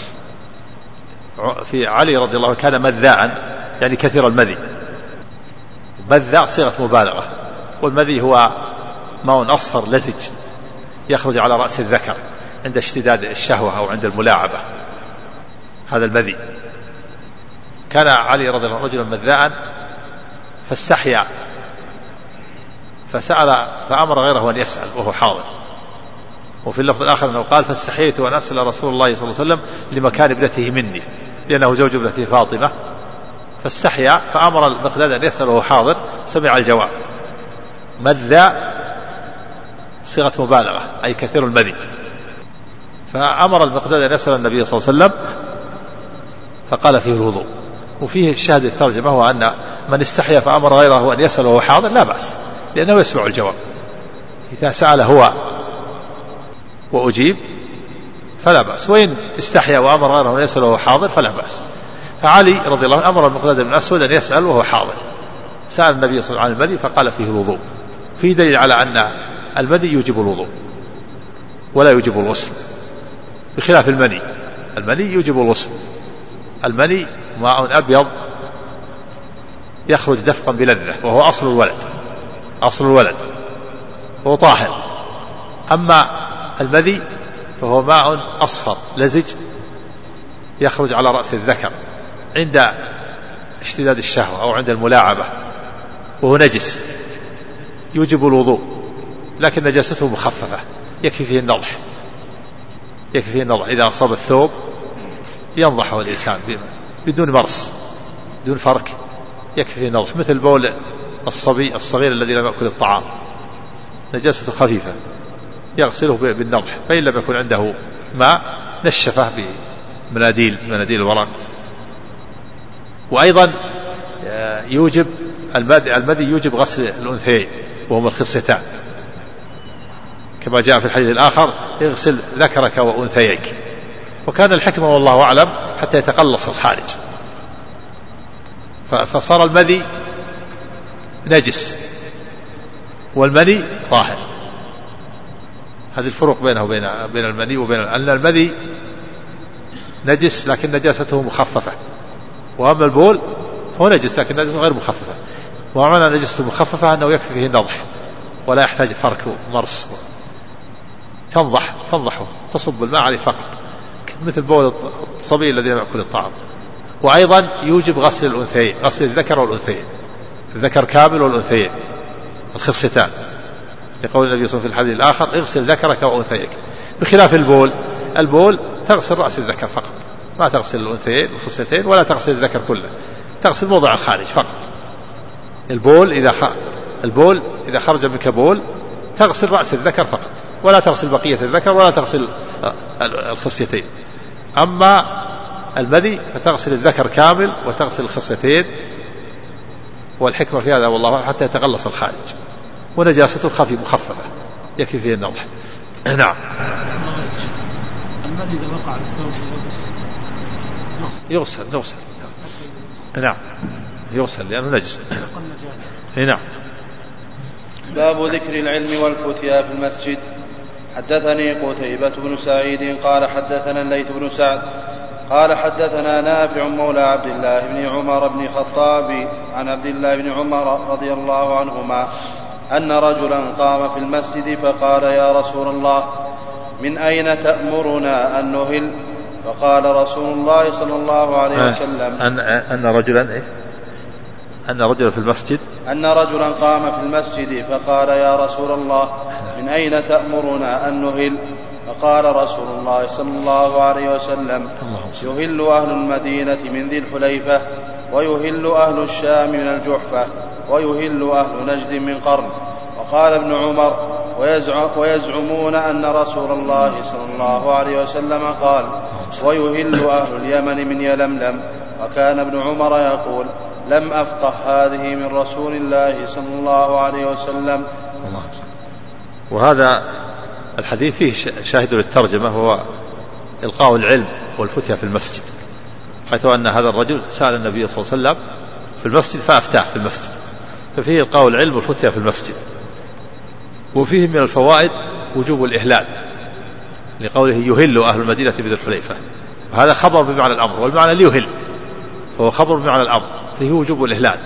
في علي رضي الله عنه كان مذاء، يعني كثير المذي. مذاء صيغة مبالغة، والمذي هو ماء أصفر لزج يخرج على رأس الذكر عند اشتداد الشهوة أو عند الملاعبة، هذا المذي. كان علي رضي الله عنه رجلا مذاء فاستحيا فسأل فأمر غيره أن يسأل وهو حاضر. وفي اللفظ الآخر أنه قال: فاستحييت أن أسأل رسول الله صلى الله عليه وسلم لمكان ابنته مني، لأنه زوج ابنته فاطمة، فاستحيا فأمر المقداد أن يسأل وهو حاضر، سمع الجواب. مذاء صيغة مبالغة أي كثير المذي. فأمر المقداد أن يسأل النبي صلى الله عليه وسلم فقال: فيه الوضوء. وفيه الشاهد الترجمة هو أن من استحيا فأمر غيره أن يسأل وهو حاضر لا بأس، لأنه يسمع الجواب. إذا سأل هو وأجيب فلا بأس، وإن استحيا وأمر غيره أن يسأل وهو حاضر فلا بأس. فعلي رضي الله عنه أمر المقداد بن الأسود أن يسأل وهو حاضر، سأل النبي صلى الله عليه وسلم عن المذي فقال: فيه الوضوء. فيه دليل على أن المذي يوجب الوضوء ولا يوجب الغسل، بخلاف المني. المني يوجب الغسل. المني ماء أبيض يخرج دفقا بلذة، وهو أصل الولد وهو طاهر. أما المذي فهو ماء أصفر لزج يخرج على رأس الذكر عند اشتداد الشهوة أو عند الملاعبة، وهو نجس يوجب الوضوء، لكن نجاسته مخففة، يكفي فيه النضح. إذا أصاب الثوب ينضحه الإنسان بدون مرس، بدون فرك، يكفي فيه النضح، مثل بول الصبي الصغير الذي لم يأكل الطعام، نجاسته خفيفة يغسله بالنضح. فإن لم يكن عنده ماء نشفه بمناديل الورق. وأيضا يوجب المذي يوجب غسل الأنثيين وهم الخصيتان، كما جاء في الحديث الآخر: اغسل ذكرك وأنثييك. وكان الحكمة والله أعلم حتى يتقلص الخارج، فصار المذي نجس والمني طاهر. هذه الفروق بينه وبين المني وبين أن المذي نجس لكن نجاسته مخففة، وأما البول هو نجس لكن نجاسته غير مخففة. ومعنى نجاسته مخففة أنه يكفي فيه النضح ولا يحتاج فرك ومرس، تنضحه تصب الماء عليه فقط، مثل بول الصبي الذي لم يأكل الطعام. وأيضا يوجب غسل الأنثيين، غسل الذكر والأنثيين، الذكر كامل والأنثيين الخصيتان، لقول النبي صلى الله عليه وسلم في الحديث الآخر: اغسل ذكرك وأنثيك. بخلاف البول تغسل رأس الذكر فقط، ما تغسل الأنثيين الخصيتين ولا تغسل الذكر كله، تغسل موضع الخارج فقط. البول إذا خرج منك بول تغسل رأس الذكر فقط، ولا تغسل بقية الذكر ولا تغسل الخصيتين. أما المذي فتغسل الذكر كامل وتغسل الخصيتين، والحكمة في هذا والله حتى يتقلص الخارج، ونجاسته مخففة يكفي فيه النضح. نعم.
المذي إذا وقع على الثوب
يغسل. نعم يغسل لأنه نجس. نعم.
باب ذكر العلم والفتيا في المسجد. حدثني قتيبة بن سعيد قال حدثنا الليث بن سعد قال حدثنا نافع مولى عبد الله بن عمر بن الخطاب عن عبد الله بن عمر رضي الله عنهما أن رجلا قام في المسجد فقال يا رسول الله من أين تأمرنا أن نهل؟ فقال رسول الله صلى الله عليه وسلم
أن رجلا في المسجد
أن رجلا قام في المسجد فقال يا رسول الله من أين تأمرنا أن نهل؟ فقال رسول الله صلى الله عليه وسلم يهل أهل المدينة من ذي الحليفة ويهل أهل الشام من الجحفة ويهل أهل نجد من قرن. وقال ابن عمر ويزعمون أن رسول الله صلى الله عليه وسلم قال ويهل أهل اليمن من يلملم. وكان ابن عمر يقول لم أفقه هذه من رسول الله صلى الله عليه وسلم.
وهذا الحديث فيه شاهد للترجمة هو إلقاء العلم والفتية في المسجد، حيث أن هذا الرجل سأل النبي صلى الله عليه وسلم في المسجد فأفتاه في المسجد، ففيه إلقاء العلم والفتية في المسجد. وفيه من الفوائد وجوب الإهلال لقوله يهل أهل المدينة بذي الحليفة، وهذا خبر بمعنى الأمر، والمعنى ليهل فهو خبر بمعنى الأمر، فيه وجوب الإهلال.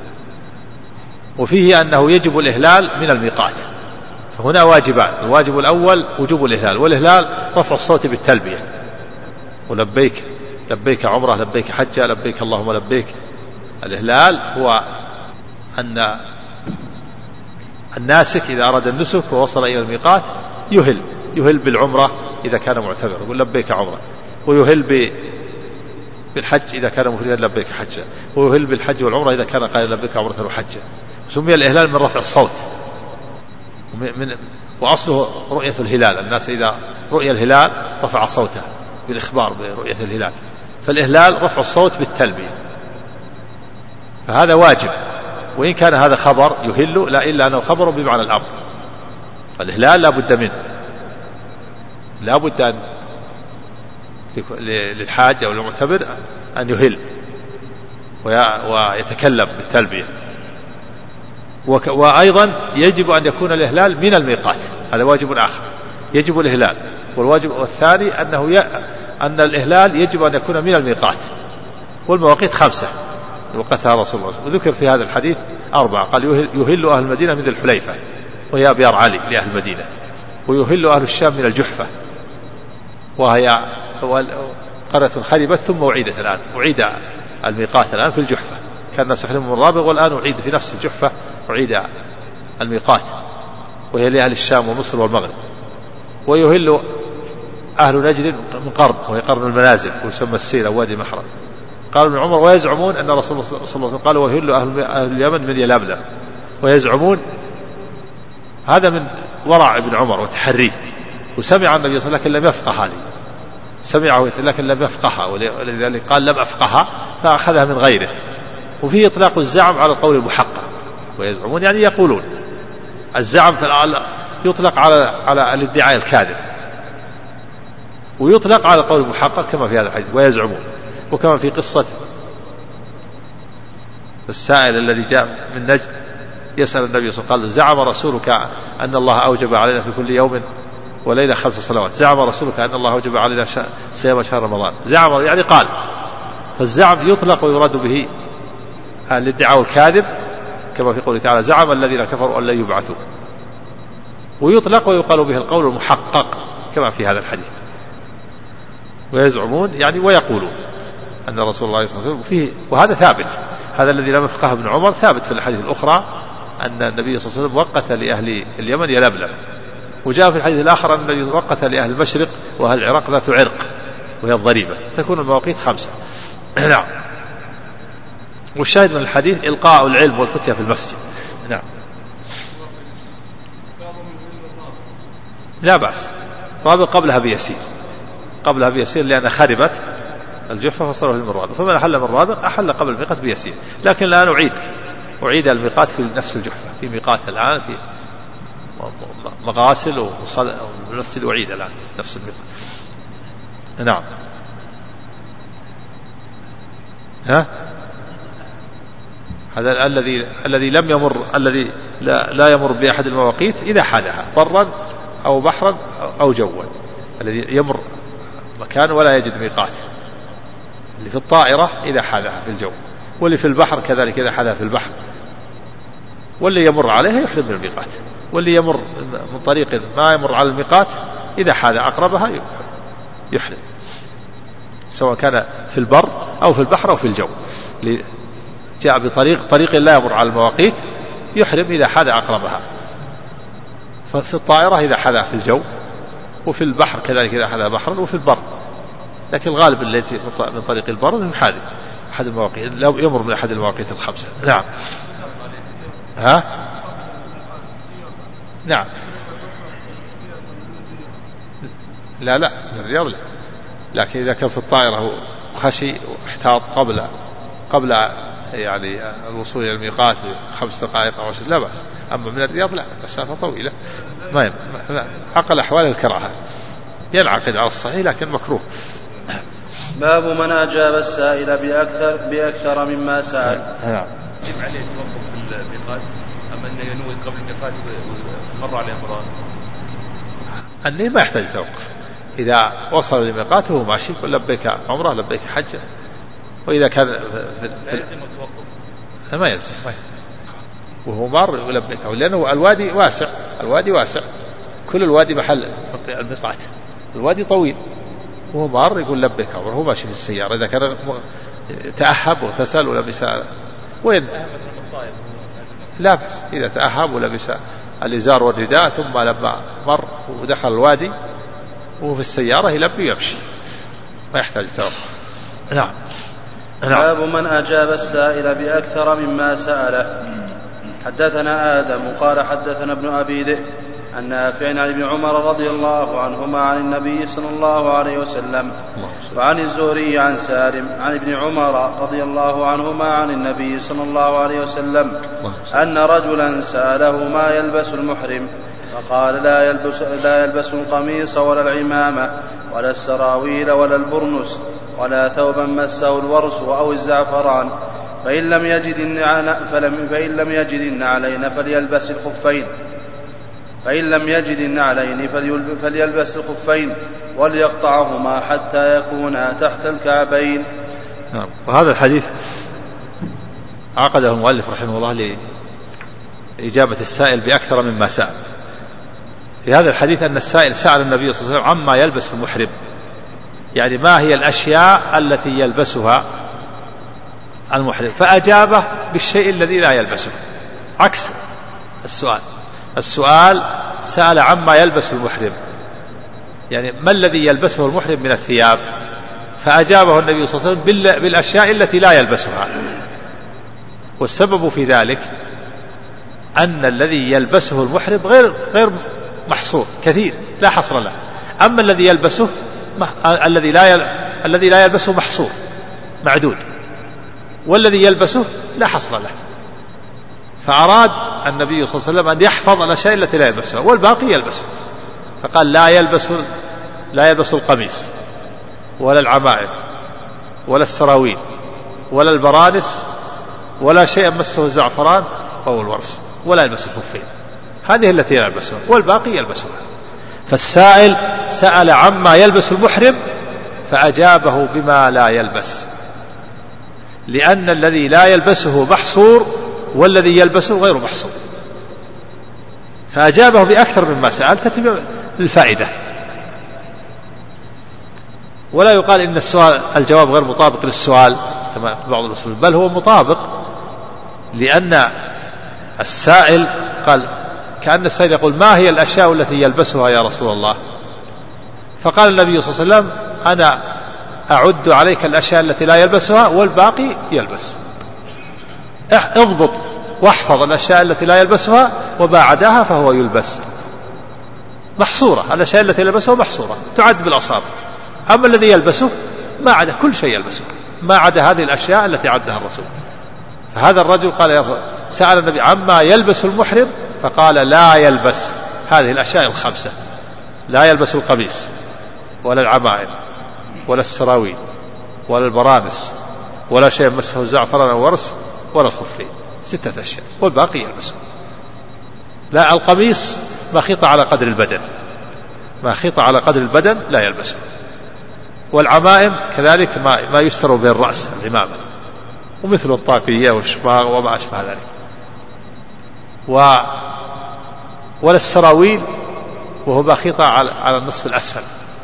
وفيه أنه يجب الإهلال من الميقات، فهنا واجبان: الواجب الأول وجوب الإهلال، والإهلال رفع الصوت بالتلبية ولبيك لبيك عمره لبيك حجة لبيك اللهم لبيك. الإهلال هو أن الناسك إذا أراد النسك ووصل إلى الميقات يهل بالعمرة إذا كان معتمرا يقول لبيك عمره، ويهل بالحج إذا كان مفردا لبيك حجة، ويهل بالحج والعمرة إذا كان قائلا لبيك عمرة وحجة. سمي الإهلال من رفع الصوت، وأصله رؤية الهلال، الناس إذا رؤية الهلال رفع صوته بالإخبار برؤية الهلال، فالإهلال رفع الصوت بالتلبية، فهذا واجب. وإن كان هذا خبر يهل لا إلا أنه خبر بمعنى الأمر، الإهلال لا بد منه، لا بد أن للحاج أو المعتمر أن يهل ويتكلم بالتلبية. وأيضا يجب أن يكون الإهلال من الميقات، هذا واجب آخر، يجب الإهلال. والواجب الثاني أن الإهلال يجب أن يكون من الميقات، والمواقيت 5 وقتها رسول الله، وذكر في هذا الحديث 4، قال يهل أهل المدينة من الحليفة وهي أبيار علي لأهل المدينة، ويهل أهل الشام من الجحفة وهي قرية خربت ثم أعيدت الآن، أعيد الميقات الآن في الجحفة، كان الناس يحرمون من الرابغ والآن أعيد في نفس الجحفة، أعيد الميقات وهي لأهل الشام ومصر والمغرب. ويهل أهل نجد من قرن وهي قرن المنازل ويسمى السيل أو وادي محرم. قال ابن عمر ويزعمون أن رسول الله صلى الله عليه وسلم قال ويهل أهل اليمن من يلملم. ويزعمون هذا من ورع ابن عمر وتحريه، وسمع النبي صلى الله عليه وسلم لكن لم يفقه هذه، سمعه لكن لم يفقهها، ولذلك قال لم أفقهها فأخذها من غيره. وفيه إطلاق الزعم على القول المحقق، ويزعمون يعني يقولون. الزعم يطلق على الادعاء الكاذب، ويطلق على القول المحقق كما في هذا الحديث ويزعمون. وكما في قصة السائل الذي جاء من نجد يسأل النبي صلى الله عليه وسلم قال زعم رسولك أن الله أوجب علينا في كل يوم وليلة 5 صلوات، زعم رسولك أن الله أوجب علينا صيام شهر رمضان. زعم يعني قال، فالزعم يطلق ويراد به الادعاء الكاذب كما في قوله تعالى زعم الذين كفروا أن لن يبعثوا، ويطلق ويقال به القول المحقق كما في هذا الحديث. ويزعمون يعني ويقولون أن رسول الله صلى الله عليه وسلم فيه، وهذا ثابت، هذا الذي لم يفقه ابن عمر ثابت في الحديث الأخرى أن النبي صلى الله عليه وسلم وقت لأهل اليمن يلملم، وجاء في الحديث الآخر أن النبي وقت لأهل المشرق وأهل العراق ذات عرق وهي الضريبة، تكون المواقيت 5. نعم. والشاهد من الحديث إلقاء العلم والفتية في المسجد. نعم. لا بأس، رابط قبلها بيسير لأن خربت الجحفة فصاروا من الرابط، فمن أحل من الرابط أحل قبل الميقات بيسير. لكن الآن أعيد الميقات في نفس الجحفة، في ميقات الآن في مغاسل والمسجد أعيد الآن نفس الميقات. نعم. هذا الذي لم يمر، الذي لا يمر بأحد المواقيت إذا حالها ضرا أو بحرا أو جوا، الذي يمر مكان ولا يجد ميقات. اللي في الطائرة إذا حاذها في الجو، واللي في البحر كذلك إذا حاذها في البحر، واللي يمر عليها يحرم من الميقات، واللي يمر من طريق ما يمر على الميقات إذا حاذ أقربها يحرم، سواء كان في البر أو في البحر أو في الجو. جاء بطريق لا يمر على المواقيت يحرم إذا حاذ أقربها. ففي الطائرة إذا حاذها في الجو، وفي البحر كذلك إذا حاذها بحرا، وفي البر. لكن الغالب التي من طريق البر من حاذ أحد المواقيت، لو يمر من أحد المواقيت الخمسة. نعم. نعم. لا من الرياض لا، لكن إذا كان في الطائرة وخشي واحتاط قبل يعني الوصول إلى الميقات ب5 دقائق أو 10 لا بأس. أما من الرياض لا، مسافة طويلة ما أقل أحوال الكراهة، ينعقد على الصحيح لكن مكروه.
باب من أجاب السائل بأكثر مما سأل.
يجب عليه توقف في الميقات أم أنه ينوي قبل الميقات ومر عليه مران؟
أنه ما يحتاج توقف، إذا وصل للميقات وهو ماشي لبيك عمره لبيك حجه. وإذا كان
لا يلزم التوقف،
ما يلزم وهو مار يلبيك، لأنه الوادي واسع، كل الوادي محل الميقات، الوادي طويل، وهو مار يقول لبيك عمره، هو ماشي في السيارة. إذا كان تأهب وتسأل ولبس وين لا بس، إذا تأهب ولبس الإزار والرداء ثم لما مر ودخل الوادي وهو في السيارة يلبي ويمشي، ما يحتاج توقف. نعم.
باب من أجاب السائل بأكثر مما سأله. حدثنا آدم قال حدثنا ابن أبي ذئب عن نافع عن ابن عمر رضي الله عنهما عن النبي صلى الله عليه وسلم، وعن الزهري عن سالم عن ابن عمر رضي الله عنهما عن النبي صلى الله عليه وسلم أن رجلا سأله ما يلبس المحرم، فقال لا يلبس القميص ولا العمامة ولا السراويل ولا البرنس ولا ثوبا مسه الورس أو الزعفران، فإن لم يجد النعلين فليلبس الخفين، فإن لم يجد النعلين فليلبس الخفين وليقطعهما حتى يكونا تحت الكعبين.
وهذا الحديث عقده المؤلف رحمه الله لإجابة السائل بأكثر مما سأل. في هذا الحديث أن السائل سأل النبي صلى الله عليه وسلم عما يلبس المحرم، يعني ما هي الأشياء التي يلبسها المحرم، فأجابه بالشيء الذي لا يلبسه، عكس السؤال سأل عما يلبس المحرم، يعني ما الذي يلبسه المحرم من الثياب، فأجابه النبي صلى الله عليه وسلم بالأشياء التي لا يلبسها. والسبب في ذلك أن الذي يلبسه المحرم غير محصور، كثير لا حصر له. أما الذي يلبسه الذي لا يلبسه محصور معدود، والذي يلبسه لا حصر له. فأراد النبي صلى الله عليه وسلم أن يحفظ الأشياء التي لا يلبسها والباقي يلبسه، فقال لا يلبس القميص ولا العمائم ولا السراويل ولا البرانس ولا شيء مسه الزعفران أو الورس، ولا يلبس الخفين، هذه التي يلبسها والباقي يلبسها. فالسائل سأل عما يلبس المحرم فأجابه بما لا يلبس، لأن الذي لا يلبسه محصور والذي يلبسه غير محصور، فأجابه بأكثر مما سأل تتبع الفائدة. ولا يقال إن الجواب غير مطابق للسؤال كما بعض الأصول، بل هو مطابق، لأن السائل قال كأن السائل يقول ما هي الأشياء التي يلبسها يا رسول الله، فقال النبي صلى الله عليه وسلم أنا أعد عليك الأشياء التي لا يلبسها والباقي يلبس، اضبط واحفظ الأشياء التي لا يلبسها وما عداها فهو يلبس، محصورة، الأشياء التي يلبسها محصورة تعد بالأصابع. أما الذي يلبسه ما عدا كل شيء يلبسه ما عدا هذه الأشياء التي عدها الرسول. فهذا الرجل قال سأل النبي عما يلبس المحرم، فقال لا يلبس هذه الأشياء الخمسة، لا يلبس القميص ولا العمائم ولا السراويل ولا البرانس ولا شيء مسه الزعفران أو ورس ولا الخفين، 6 أشياء والباقي يلبسه. لا، القميص مخيط على قدر البدن ما خيط على قدر البدن لا يلبسه. والعمائم كذلك ما يستر به الرأس، العمامة، ومثل الطاقية والشماغ وما أشبه ذلك. ولا السراويل وهو ما خيط على النصف الأسفل،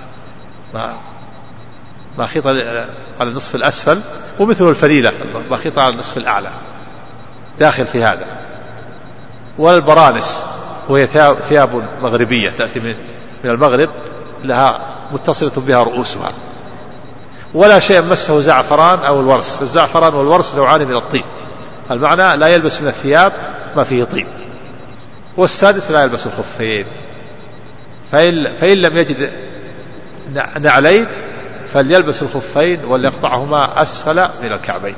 ما خيط على النصف الأسفل، ومثل الفريلة ما خيط على النصف الأعلى داخل في هذا. ولا البرانس وهي ثياب مغربية تأتي من المغرب لها متصلة بها رؤوسها. ولا شيء مسه زعفران أو الورس. الزعفران والورس نوعان من الطيب، المعنى لا يلبس من الثياب ما فيه طيب. والسادس لا يلبس الخفين، فإن لم يجد نعلين فليلبس الخفين وليقطعهما أسفل من الكعبين.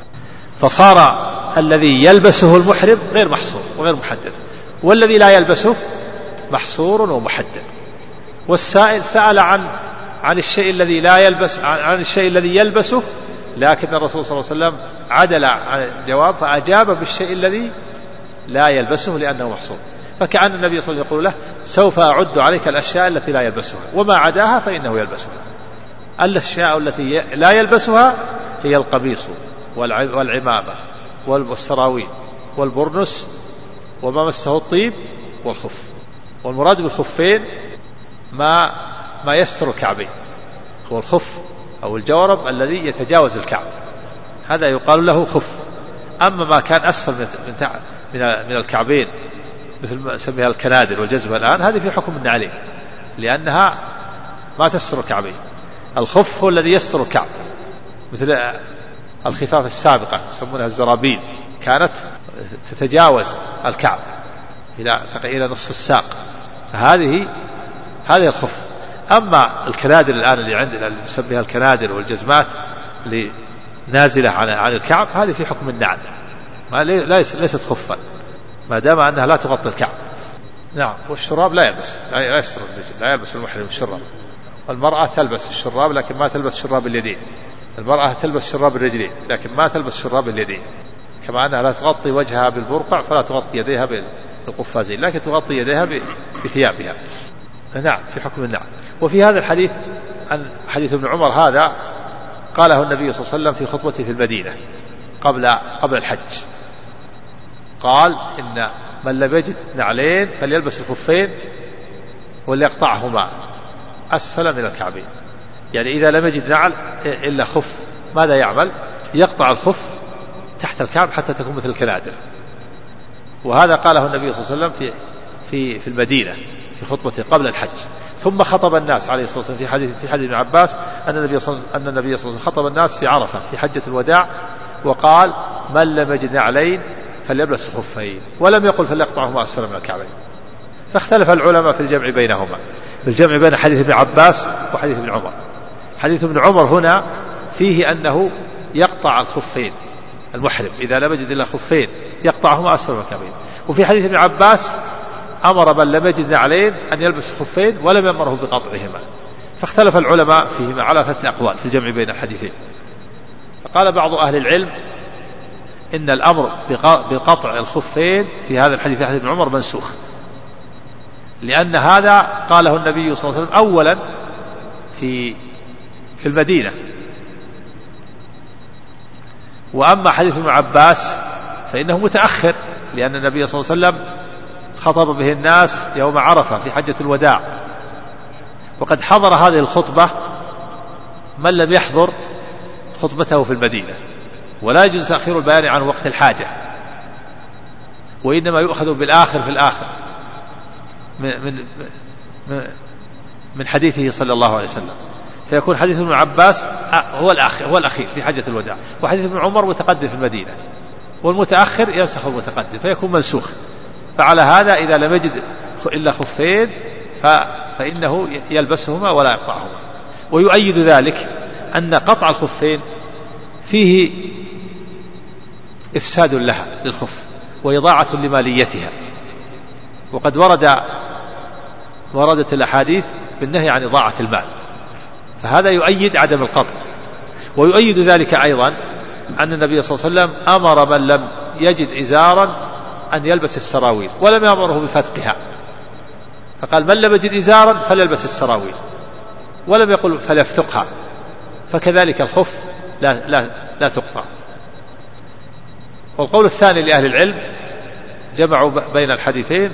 فصار الذي يلبسه المحرم غير محصور وغير محدد، والذي لا يلبسه محصور ومحدد. والسائل سأل عن الشيء الذي لا يلبس، عن الشيء الذي يلبسه، لكن الرسول صلى الله عليه وسلم عدل عن الجواب فأجاب بالشيء الذي لا يلبسه لأنه محصور. فكأن النبي صلى الله عليه وسلم يقول له سوف أعد عليك الأشياء التي لا يلبسها، وما عداها فإنه يلبسها. الأشياء التي لا يلبسها هي القميص والعمامة والسراويل والبرنس وما مسه الطيب والخف. والمراد بالخفين ما يستر الكعبين، هو الخف أو الجورب الذي يتجاوز الكعب، هذا يقال له خف. أما ما كان أسفل من الكعبين مثل ما سميها الكنادر والجزمة الآن، هذه في حكم النعلين لأنها ما تستر الكعبين. الخف هو الذي يستر الكعب، مثل الخفاف السابقة يسمونها الزرابيل، كانت تتجاوز الكعب إلى نصف الساق، فهذه الخف. أما الكنادر الآن اللي عندنا اللي نسميها الكنادر والجزمات اللي نازلة عن الكعب، هذه في حكم النعل، ليست خفا ما دام أنها لا تغطي الكعب. نعم. والشراب لا يلبس، لا يستر الرجل، لا يلبس المحرم الشراب. والمرأة تلبس الشراب لكن ما تلبس شراب اليدين. المرأة تلبس شراب الرجلين لكن ما تلبس شراب اليدين، كما أنها لا تغطي وجهها بالبرقع فلا تغطي يديها بالقفازين، لكن تغطي يديها بثيابها. نعم، في حكم النعم. وفي هذا الحديث عن حديث ابن عمر هذا قاله النبي صلى الله عليه وسلم في خطبته في المدينة قبل الحج، قال إن من لم يجد نعلين فليلبس الخفين وليقطعهما أسفل من الكعبين. يعني إذا لم يجد نعل إلا خف ماذا يعمل؟ يقطع الخف تحت الكعب حتى تكون مثل الكنادر. وهذا قاله النبي صلى الله عليه وسلم في المدينة في خطبته قبل الحج. ثم خطب الناس عليه الصلاة والسلام في حديث ابن عباس أن النبي صلى الله عليه وسلم خطب الناس في عرفة في حجة الوداع وقال من لم يجد نعلين فليلبس الخفين، ولم يقل فليقطعهما أسفل من الكعبين. فاختلف العلماء في الجمع بينهما، في الجمع بين حديث ابن عباس وحديث ابن عمر. حديث ابن عمر هنا فيه أنه يقطع الخفين، المحرم إذا لم يجد إلا خفين يقطعهما أسفل من الكعبين. وفي حديث ابن عباس أمر من لم يجد نعلين أن يلبس الخفين ولم يأمره بقطعهما. فاختلف العلماء فيهما على 3 أقوال في الجمع بين الحديثين. فقال بعض أهل العلم إن الأمر بقطع الخفين في هذا الحديث في حديث ابن عمر منسوخ، لأن هذا قاله النبي صلى الله عليه وسلم أولا في المدينة. وأما حديث ابن عباس فإنه متأخر، لأن النبي صلى الله عليه وسلم خطب به الناس يوم عرفة في حجة الوداع، وقد حضر هذه الخطبة من لم يحضر خطبته في المدينة، ولا يجوز تأخير البيان عن وقت الحاجة، وإنما يؤخذ بالآخر في الآخر من حديثه صلى الله عليه وسلم. فيكون حديث ابن عباس هو الأخير في حجة الوداع، وحديث ابن عمر متقدم في المدينة، والمتأخر ينسخ المتقدم فيكون منسوخ. فعلى هذا إذا لم يجد إلا خفين فإنه يلبسهما ولا يقطعهما. ويؤيد ذلك أن قطع الخفين فيه إفساد لها للخف وإضاعة لماليتها، وقد وردت الأحاديث بالنهي عن إضاعة المال، فهذا يؤيد عدم القطع. ويؤيد ذلك أيضا أن النبي صلى الله عليه وسلم أمر من لم يجد إزارا أن يلبس السراويل ولم يأمره بفتقها، فقال من لم يجد إزارا فليلبس السراويل، ولم يقل فليفتقها. فكذلك الخف لا تقطع. والقول الثاني لأهل العلم جمعوا بين الحديثين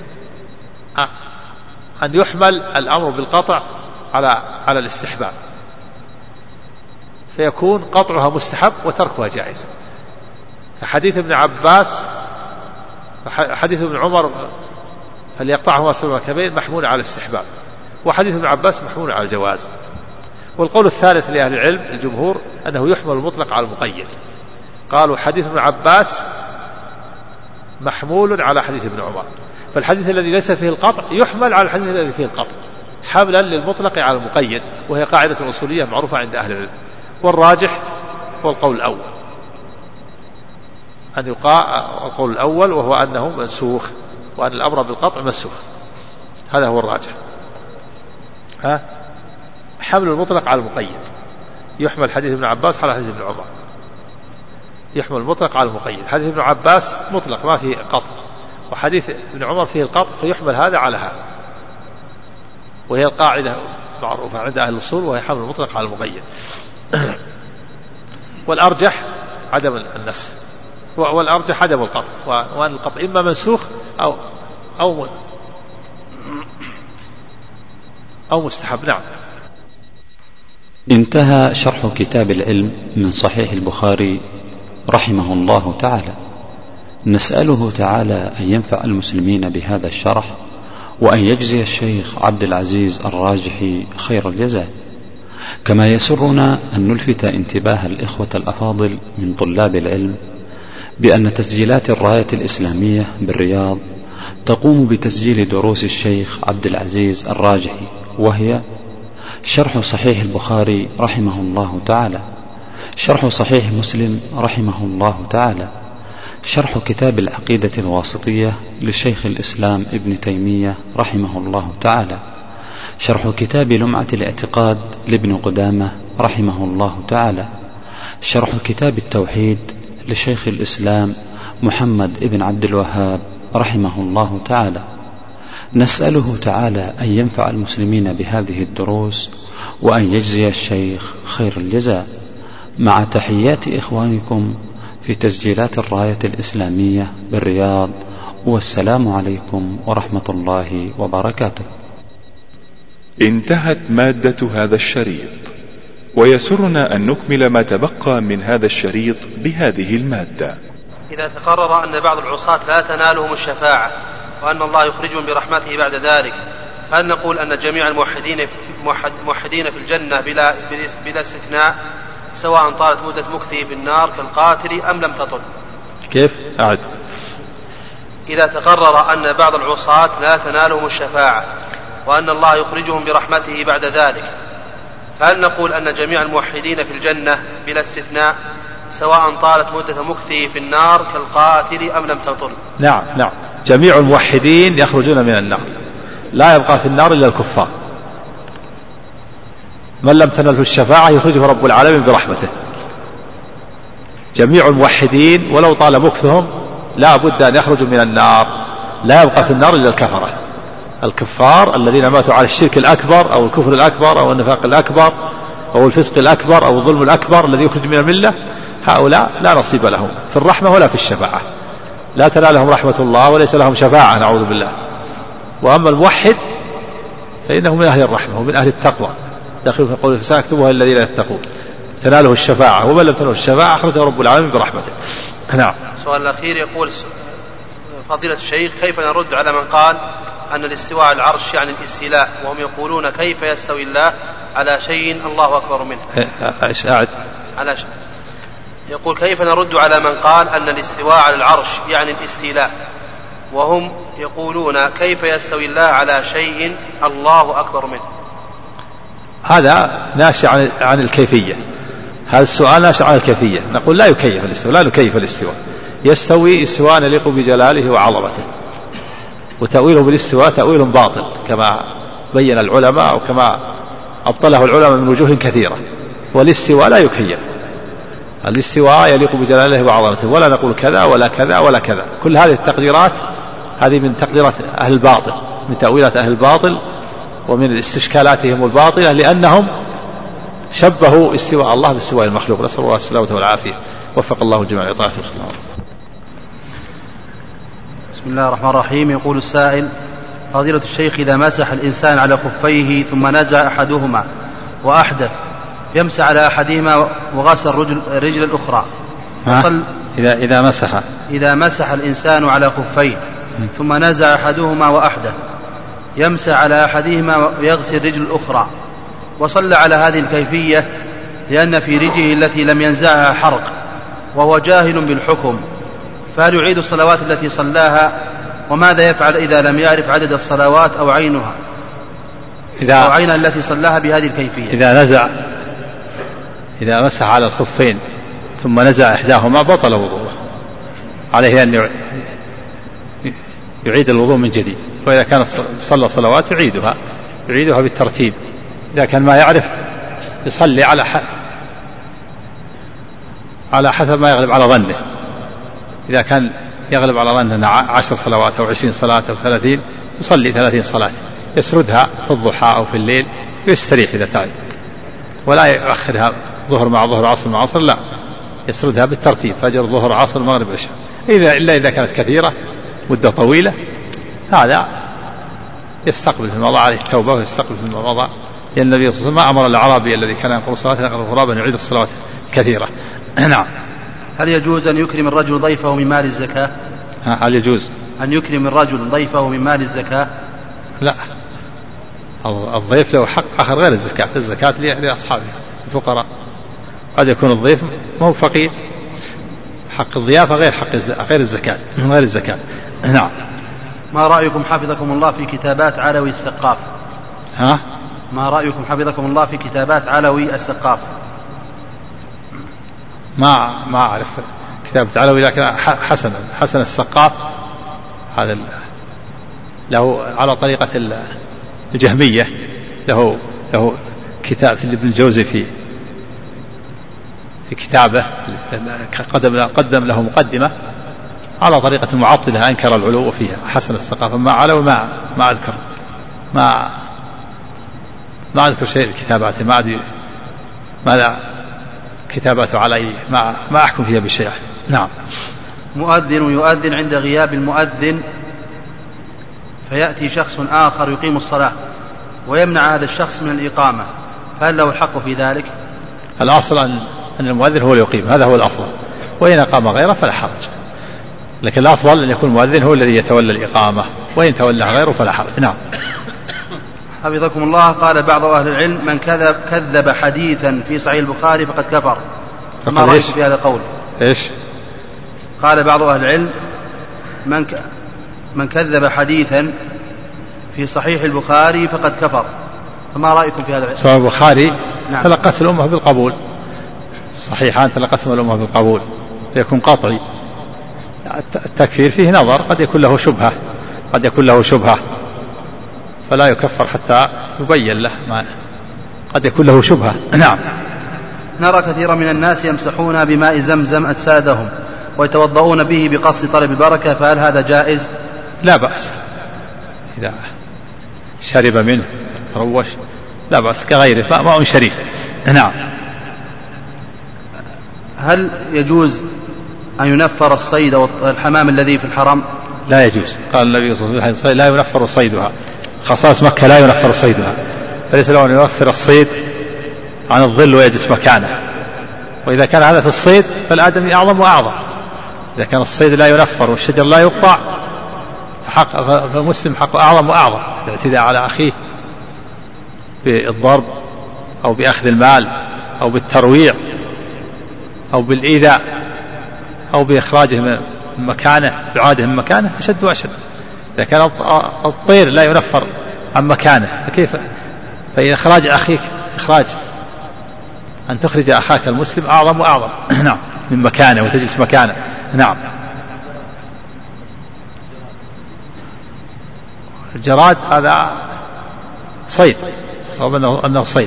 أن يحمل الأمر بالقطع على الاستحباب، فيكون قطعها مستحب وتركها جائز. حديث ابن عباس حديث ابن عمر فليقطعهما سبع كبين محمول على الاستحباب، وحديث ابن عباس محمول على الجواز. والقول الثالث لأهل العلم الجمهور أنه يحمل المطلق على المقيد. قالوا حديث ابن عباس محمول على حديث ابن عمر، فالحديث الذي ليس فيه القطع يحمل على الحديث الذي فيه القطع حملا للمطلق على المقيد، وهي قاعدة أصولية معروفة عند أهل العلم. والراجح هو القول الأول، أن يقع القول الأول وهو أنه منسوخ، وأن الأمر بالقطع منسوخ، هذا هو الراجح. حمل المطلق على المقيد، يحمل حديث ابن عباس على حديث ابن عمر، يحمل المطلق على المقيد. حديث ابن عباس مطلق ما فيه قطع، وحديث ابن عمر فيه القطع، فيحمل هذا على هذا، وهي القاعدة معروفة عند أهل الأصول، وهي حمل المطلق على المقيد. والأرجح عدم النسخ، والأرجح عدم القطع، وأن القطع إما منسوخ أو مستحب. نعم.
انتهى شرح كتاب العلم من صحيح البخاري رحمه الله تعالى. نسأله تعالى أن ينفع المسلمين بهذا الشرح، وأن يجزي الشيخ عبد العزيز الراجحي خير الجزاء. كما يسرنا أن نلفت انتباه الإخوة الأفاضل من طلاب العلم بأن تسجيلات الراية الإسلامية بالرياض تقوم بتسجيل دروس الشيخ عبد العزيز الراجحي، وهي شرح صحيح البخاري رحمه الله تعالى، شرح صحيح مسلم رحمه الله تعالى، شرح كتاب العقيدة الواسطية للشيخ الإسلام ابن تيمية رحمه الله تعالى، شرح كتاب لمعة الاعتقاد لابن قدامة رحمه الله تعالى، شرح كتاب التوحيد لشيخ الإسلام محمد ابن عبد الوهاب رحمه الله تعالى. نسأله تعالى أن ينفع المسلمين بهذه الدروس، وأن يجزي الشيخ خير الجزاء، مع تحيات إخوانكم في تسجيلات الراية الإسلامية بالرياض، والسلام عليكم ورحمة الله وبركاته.
انتهت مادة هذا الشريط، ويسرنا أن نكمل ما تبقى من هذا الشريط بهذه المادة.
إذا تقرر أن بعض العصاة لا تنالهم الشفاعة، وأن الله يخرجهم برحمته بعد ذلك، هل نقول أن جميع الموحدين في الجنة بلا استثناء، سواء طالت مدة مكثه في النار كالقاتل أم لم تطل؟
كيف؟ أعد.
إذا تقرر أن بعض العصاة لا تنالهم الشفاعة، وأن الله يخرجهم برحمته بعد ذلك، فهل نقول أن جميع الموحدين في الجنة بلا استثناء، سواء طالت مدة مكثه في النار كالقاتل أم لم تطل؟
نعم، جميع الموحدين يخرجون من النار، لا يبقى في النار إلا الكفار. من لم تنله الشفاعة يخرجه رب العالمين برحمته. جميع الموحدين ولو طال مكثهم لا بد أن يخرجوا من النار، لا يبقى في النار إلا الكفرة، الكفار الذين ماتوا على الشرك الأكبر أو الكفر الأكبر أو النفاق الأكبر أو الفسق الأكبر أو الظلم الأكبر الذي يخرج من الملة، هؤلاء لا نصيب لهم في الرحمة ولا في الشفاعة، لا تنالهم رحمة الله وليس لهم شفاعة، نعوذ بالله. وأما الموحد فإنه من أهل الرحمة ومن أهل التقوى، داخل في قوله فسنكتبها الذين يتقون، تناله الشفاعة، ومن لم تناله الشفاعة أخرجه رب العالمين برحمته. نعم.
السؤال الأخير يقول فضيلة الشيخ: كيف نرد على من قال أن الاستواء على العرش يعني الاستيلاء، وهم يقولون كيف يستوي الله على شيء الله أكبر منه؟ على شيء. يقول: كيف نرد على من قال أن الاستواء على العرش يعني الاستيلاء، وهم يقولون كيف يستوي الله على شيء الله أكبر منه؟
هذا ناشئ عن الكيفية، هذا السؤال ناشئ عن الكيفية. نقول لا يكيف الاستواء، لا نكيف الاستواء، يستوي استواء يليق بجلاله وعظمته، وتأويله بالاستواء تأويل باطل كما بين العلماء وكما أبطله العلماء من وجوه كثيرة. والاستواء لا يكيف، الاستواء يليق بجلاله وعظمته، ولا نقول كذا ولا كذا ولا كذا. كل هذه التقديرات هذه من تقديرات أهل الباطل، من تأويلات أهل الباطل ومن استشكالاتهم الباطلة، لأنهم شبهوا استواء الله باستواء المخلوق. نسأل الله السلامة والعافية، وفق الله الجميع لطاعته.
بسم الله الرحمن الرحيم. يقول السائل: فضيلة الشيخ، إذا مسح الإنسان على خفيه ثم نزع أحدهما وأحدث، يمسح على أحدهما وغسل الرجل الأخرى، إذا مسح الإنسان على خفيه ثم نزع أحدهما وأحدث، يمسح على أحدهما ويغسل الرجل الأخرى، وصلى على هذه الكيفية لأن في رجله التي لم ينزعها حرق وهو جاهل بالحكم، فهل يعيد الصلوات التي صلاها؟ وماذا يفعل إذا لم يعرف عدد الصلوات أو عينها أو عينها التي صلاها بهذه الكيفية؟
إذا مسح على الخفين ثم نزع إحداهما بطل وضوءه، عليه أن يعيد الوضوء من جديد. وإذا كان صلى صلوات يعيدها بالترتيب. إذا كان ما يعرف يصلي على حسب ما يغلب على ظنه. إذا كان يغلب على ظنه 10 صلوات أو 20 صلاة أو 30، يصلي 30 صلاة، يسردها في الضحى أو في الليل ويستريح إذا تعب، ولا يؤخرها ظهر مع ظهر عصر مع عصر، لا، يسردها بالترتيب: فجر ظهر عصر مغرب عشاء. إلا إذا كانت كثيرة مدة طويلة، هذا يستقبل في الموضع عليه التوبة ويستقبل في الموضع، لأن النبي صلى الله عليه وسلم أمر الأعرابي الذي كان يقرأ صلاة نقل الغراب أن يعيد الصلوات كثيرة. نعم.
هل يجوز أن يكرم الرجل ضيفه من مال الزكاة؟
هل يجوز
أن يكرم الرجل ضيفه من مال الزكاة؟
لا، الضيف له حق آخر غير الزكاة. الزكاة لأصحابه الفقراء. قد يكون الضيف ما هو فقير، حق الضيافة غير الزكاة، من غير الزكاة. نعم.
ما رأيكم حفظكم الله في كتابات علوي السقاف؟ ما رأيكم حفظكم الله في كتابات علوي السقاف؟
ما أعرف كتابة علوي، لكن حسن السقاف هذا له على طريقة الجهمية، له كتاب في ابن الجوزي في كتابه قدم له مقدمة على طريقة المعطلة، أنكر العلو فيها. حسن السقاف. ما علوي ما أذكر، ما أذكر شيء في كتاباته، ما أدري ماذا كتاباته علي، ما أحكم فيها بشيء. نعم.
مؤذن يؤذن عند غياب المؤذن، فيأتي شخص آخر يقيم الصلاة ويمنع هذا الشخص من الإقامة، فهل له الحق في ذلك؟
الأصل أن المؤذن هو اللي يقيم، هذا هو الأفضل، وإن أقام غيره فلا حرج، لكن الأفضل أن يكون المؤذن هو الذي يتولى الإقامة، وإن تولى غيره فلا حرج. نعم.
حفظكم الله. قال بعض أهل العلم: من كذب حديثا في صحيح البخاري فقد كفر، فما رأيك في هذا القول؟ قال بعض أهل العلم: من كذب حديثا في صحيح البخاري فقد كفر، فما رأيكم في هذا العلم؟
صحيح البخاري تلقته الأمة بالقبول، الصحيحان تلقتهم الأمة بالقبول، فيكون قطعي. التكفير فيه نظر، قد يكون له شبهة فلا يكفر حتى يبين له، قد يكون له شبهة. نعم.
نرى كثيرا من الناس يمسحون بماء زمزم أجسادهم ويتوضؤون به بقصد طلب البركة، فهل هذا جائز؟
لا بأس، إذا شرب منه تروش لا بأس، كغيره ماء شريف. نعم.
هل يجوز أن ينفر الصيد والحمام الذي في الحرم؟
لا يجوز. قال النبي صلى الله عليه وسلم: لا ينفر صيدها، خصائص مكة لا ينفر صيدها، فليس له أن ينفر الصيد عن الظل ويجلس مكانه. وإذا كان هذا في الصيد فالآدمي أعظم وأعظم. إذا كان الصيد لا ينفر والشجر لا يقطع فالمسلم حقه أعظم وأعظم. الاعتداء على أخيه بالضرب أو بأخذ المال أو بالترويع أو بالإيذاء أو بإخراجه من مكانه، بعاده من مكانه، أشد وأشد. إذا كان الطير لا ينفر عن مكانه فكيف؟ فإن إخراج أخيك أن تخرج أخاك المسلم أعظم وأعظم. نعم. من مكانه وتجلس مكانه. نعم. الجراد هذا صيد، صواب أنه صيد،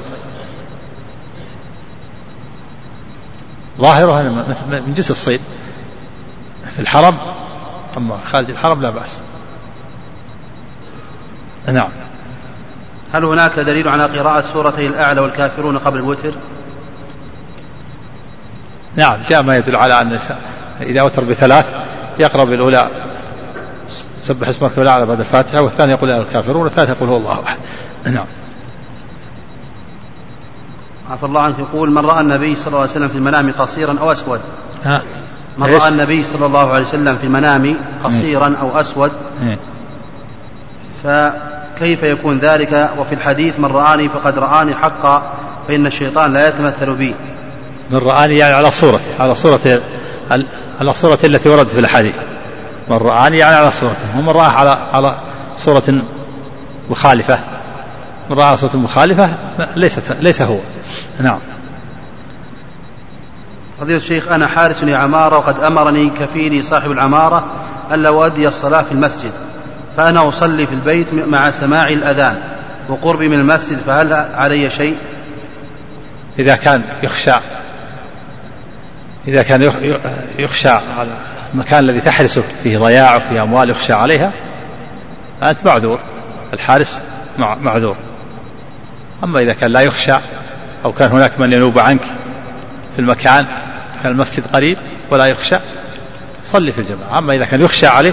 ظاهره من جنس الصيد في الحرم، أما خارج الحرم لا بأس. نعم.
هل هناك دليل على قراءة سورتي الأعلى والكافرون قبل الوتر؟
نعم، جاء ما يدل على أن إذا أوتر بثلاث يقرأ بالأولى سبح اسمك الأعلى بعد الفاتحة، والثاني يقول الكافرون، والثالث يقول هو الله أحد. نعم.
عفى الله عنك، يقول من رأى النبي صلى الله عليه وسلم في المنام قصيرا أو أسود؟ من رأى النبي صلى الله عليه وسلم في المنام قصيرا أو أسود فكيف يكون ذلك؟ وفي الحديث من رآني فقد رآني حقا فإن الشيطان لا يتمثل بي.
من رآني يعني على صورة التي وردت في الحديث. من رآني يعني على صورته، ومن رآه على صورة مخالفة. من رآه على صورة مخالفة ليس هو. نعم.
فضيلة الشيخ، أنا حارس لعمارة وقد أمرني كفيلي صاحب العمارة ألا أؤدي الصلاة في المسجد، فأنا أصلي في البيت مع سماع الأذان وقربي من المسجد، فهل علي شيء؟
إذا كان يخشى على المكان الذي تحرسه فيه ضياع وفيه أموال يخشى عليها أنت معذور، الحارس معذور. أما إذا كان لا يخشى أو كان هناك من ينوب عنك في المكان، كان المسجد قريب ولا يخشى، صلي في الجماعة. أما إذا كان يخشى عليه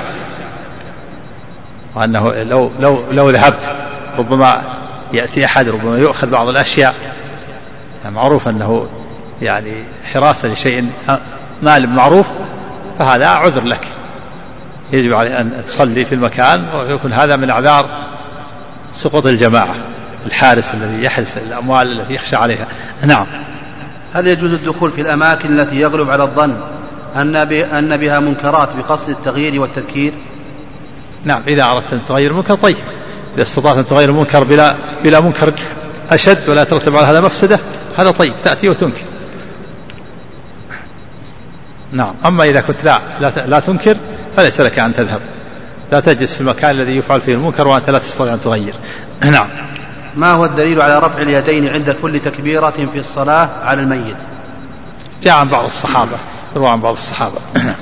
وأنه لو ذهبت ربما يأتي أحد، ربما يؤخذ بعض الأشياء، يعني معروف أنه يعني حراسة لشيء مال معروف، فهذا عذر لك، يجب عليه أن تصلي في المكان، ويكون هذا من أعذار سقوط الجماعة، الحارس الذي يحرس الأموال التي يخشى عليها. نعم.
هل يجوز الدخول في الأماكن التي يغلب على الظن أن بها منكرات بقصد التغيير والتذكير؟
نعم، إذا أردت أن تغير المنكر طيب، إذا استطعت أن تغير المنكر بلا منكر أشد ولا ترتب على هذا مفسدة، هذا طيب، تأتي وتنكر. نعم. أما إذا كنت لا تنكر فليس لك أن تذهب، لا تجلس في المكان الذي يفعل فيه المنكر وأنت لا تستطيع أن تغير. نعم.
ما هو الدليل على رفع اليدين عند كل تكبيرة في الصلاة على الميت؟
جاء عن بعض الصحابة، روى عن بعض الصحابة.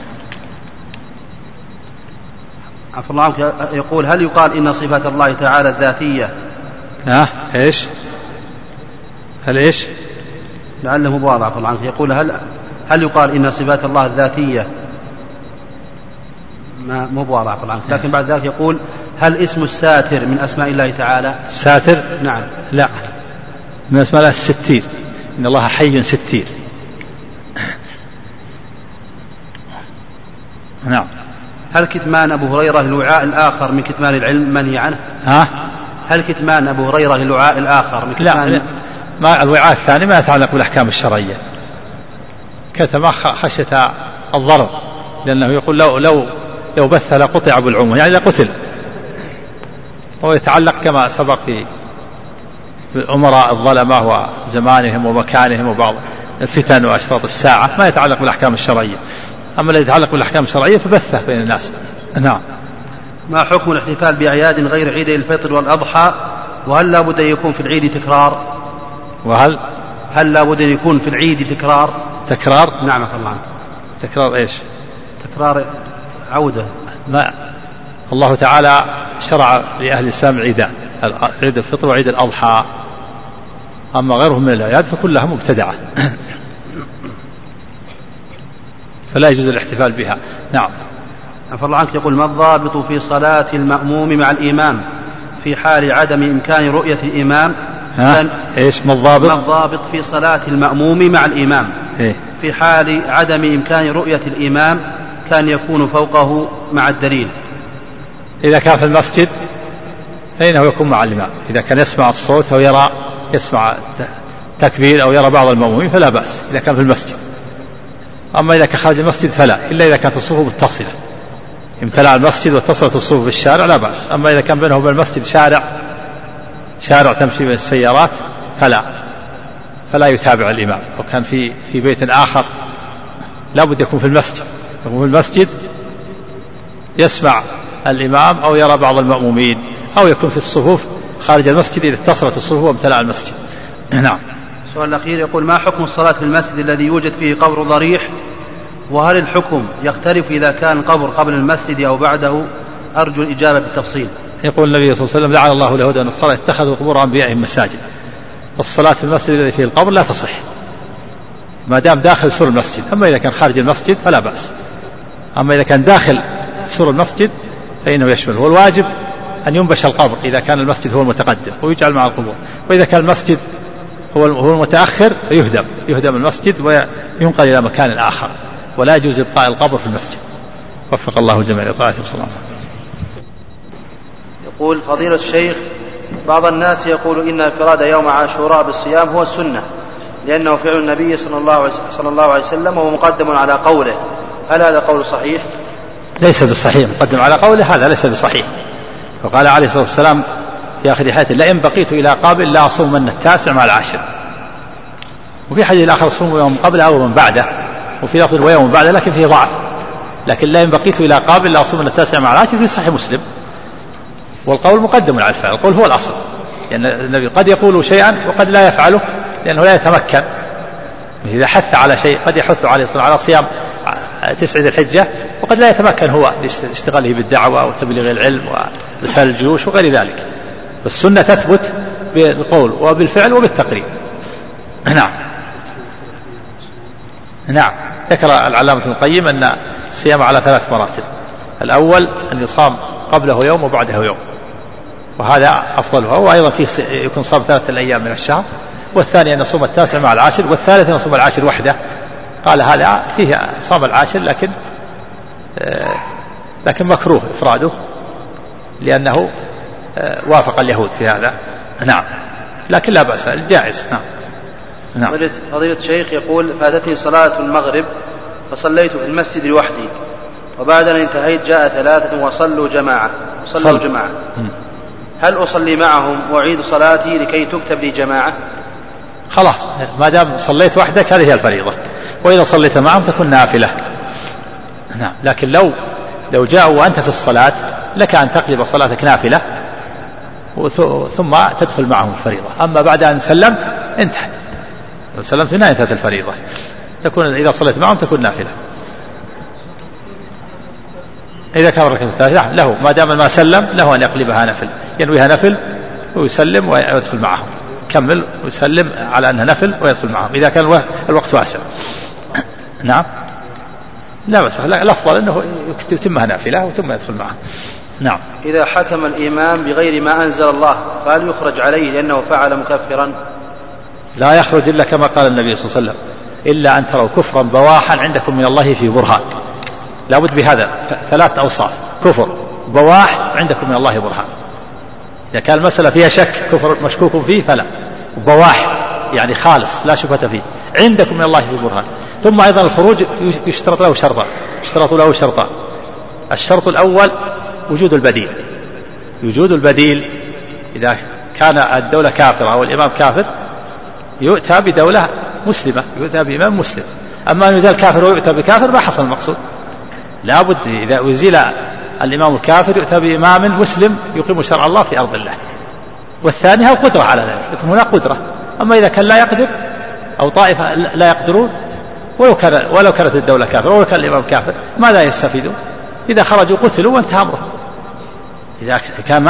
عفى الله عنك، يقول هل يقال إن صفات الله تعالى الذاتية؟
إيش؟ هل إيش؟
لعله واضح. عفى الله عنك، يقول هل يقال إن صفات الله الذاتية؟ مو واضح. عفى الله عنك. لكن بعد ذلك يقول هل اسم الساتر من أسماء الله تعالى؟
ساتر؟
نعم.
لا، من أسماء الله الستير، إن الله حي ستير. نعم.
هل كتمان أبو هريرة للوعاء الآخر من كتمان العلم منهي عنه؟ هل كتمان أبو هريرة للوعاء الآخر من كتمان؟
لا، ما الوعاء الثاني ما يتعلق بالأحكام الشرعية، كتم خشية الضرر، لأنه يقول لو بث لقطع بالعموم، يعني لقتل. وهو يتعلق كما سبق في الأمراء الظلمة وزمانهم ومكانهم وبعض الفتن وأشراط الساعة، ما يتعلق بالأحكام الشرعية. أما الذي يتعلق بالأحكام الشرعية فبثه بين الناس. نعم.
ما حكم الاحتفال بأعياد غير عيد الفطر والأضحى؟ وهل لا بد أن يكون في العيد تكرار؟ هل لا بد أن يكون في العيد تكرار؟ نعم. الله.
تكرار إيش؟
تكرار عودة.
ما الله تعالى شرع لأهل الإسلام عيدان، عيد الفطر وعيد الأضحى، أما غيرهم من الأعياد فكلها مبتدعة فلا يجوز الاحتفال بها. نعم.
عفى الله عنك، يقول ما الضابط في صلاة المأموم مع الإمام في حال عدم إمكان رؤية الإمام؟
إيش ما الضابط
في صلاة المأموم مع الإمام في حال عدم إمكان رؤية الإمام كان يكون فوقه مع الدليل؟
إذا كان في المسجد فإنه يكون مع الإمام، إذا كان يسمع الصوت أو يسمع تكبير أو يرى بعض المأمومين فلا بأس إذا كان في المسجد. أما إذا كان خارج المسجد فلا، إلا إذا كانت الصفوف متصلة، امتلأ المسجد واتصلت الصفوف بالشارع لا بأس. أما إذا كان بينه وبين المسجد شارع تمشي من السيارات فلا يتابع الإمام. أو كان في بيت آخر لا بد يكون في المسجد، يكون في المسجد يسمع الإمام أو يرى بعض المأمومين، أو يكون في الصفوف خارج المسجد إذا اتصلت الصفوف وامتلأ المسجد. نعم.
السؤال الأخير يقول ما حكم الصلاة في المسجد الذي يوجد فيه قبر ضريح؟ وهل الحكم يختلف إذا كان القبر قبل المسجد أو بعده؟ أرجو الإجابة بالتفصيل.
يقول النبي صلى الله عليه وسلم لعن الله اليهود والنصارى اتخذوا قبور أنبيائهم مساجد. الصلاة في المسجد الذي فيه القبر لا تصح ما دام داخل سور المسجد. أما إذا كان خارج المسجد فلا بأس. أما إذا كان داخل سور المسجد فإنه يشمل. هو الواجب أن ينبش القبر إذا كان المسجد هو المتقدم ويجعل مع القبور، وإذا كان المسجد هو المتأخر يهدم المسجد وينقل إلى مكان آخر، ولا يجوز إبقاء القبر في المسجد. وفق الله الجميع لطاعته وصلاته.
يقول فضيلة الشيخ بعض الناس يقول إن انفراد يوم عاشوراء بالصيام هو السنة لأنه فعل النبي صلى الله عليه وسلم وهو مقدم على قوله، هل هذا قول صحيح؟
ليس بالصحيح. مقدم على قوله هذا ليس بصحيح. وقال عليه الصلاة والسلام في آخر حياته لئن بقيت إلى قابل لا أصومن التاسع مع العاشر. وفي حديث الآخر صوم يوم قبله أو من بعده، وفي لفظ ويوم بعده لكن فيه ضعف. لكن لئن بقيت إلى قابل لا أصومن التاسع مع العاشر في صحيح مسلم. والقول مقدم على الفعل، القول هو الأصل. لأن يعني النبي قد يقول شيئا وقد لا يفعله لأنه لا يتمكن. إذا حث على شيء قد يحث عليه الصلاة على صيام 9 ذي الحجة وقد لا يتمكن هو لاشتغاله بالدعوة وتبليغ العلم ورسال الجيوش وغير ذلك. فالسنة تثبت بالقول وبالفعل وبالتقرير. نعم. ذكر العلامة ابن القيم أن الصيام على 3 مراتب. الأول أن يصام قبله يوم وبعده يوم، وهذا أفضلها، وأيضا يكون صام 3 أيام من الشهر. والثاني أن يصوم التاسع مع العاشر، والثالث أن يصوم العاشر وحده. قال هذا فيه صام العاشر لكن مكروه إفراده لأنه وافق اليهود في هذا. نعم. لكن لا بأس الجائز. نعم.
فضيلة الشيخ يقول فاتتني صلاة المغرب فصليت في المسجد لوحدي، وبعد أن انتهيت جاء 3 وصلوا جماعة. هل أصلي معهم وأعيد صلاتي لكي تكتب لي جماعة؟
خلاص ما دام صليت وحدك هذه هي الفريضة، وإذا صليت معهم تكون نافلة. نعم. لكن لو جاءوا وأنت في الصلاة لك أن تقلب صلاتك نافلة ثم تدخل معهم الفريضة. أما بعد أن سلمت انتهت، لو سلمت هنا انتهت الفريضة. تكون إذا صليت معهم تكون نافلة. إذا كان ركعة الثالثة له ما دام ما سلم له أن يقلبها نفل، ينويها نفل ويسلم ويدخل معهم، كمل ويسلم على أنها نفل ويدخل معهم إذا كان الوقت واسع. نعم. لا بس الأفضل أنه يتمها نافلة وثم يدخل معهم. نعم.
إذا حكم الإمام بغير ما أنزل الله فهل يخرج عليه لأنه فعل مكفرا؟
لا يخرج إلا كما قال النبي صلى الله عليه وسلم إلا أن تروا كفرا بواحا عندكم من الله في برهان. لابد بهذا 3 أوصاف: كفر بواح عندكم من الله برهان. إذا كان المسألة فيها شك كفر مشكوك فيه فلا، بواح يعني خالص لا شبهة فيه عندكم من الله في برهان. ثم أيضا الخروج يشترط له شرطان. الشرط الأول وجود البديل. إذا كان الدولة كافرة أو الإمام كافر يؤتى بدولة مسلمة، يؤتى بإمام مسلم. أما أن يزال كافر ويؤتى بكافر ما حصل المقصود. لابد إذا أزيل الإمام الكافر يؤتى بإمام مسلم يقيم شرع الله في أرض الله. والثاني هو القدرة على ذلك، لكن هناك قدرة. أما إذا كان لا يقدر أو طائفة لا يقدرون ولو كانت الدولة كافر ولو كان الإمام كافر ماذا يستفيدون؟ إذا خرجوا قتلوا وانتهى أمره. إذا كان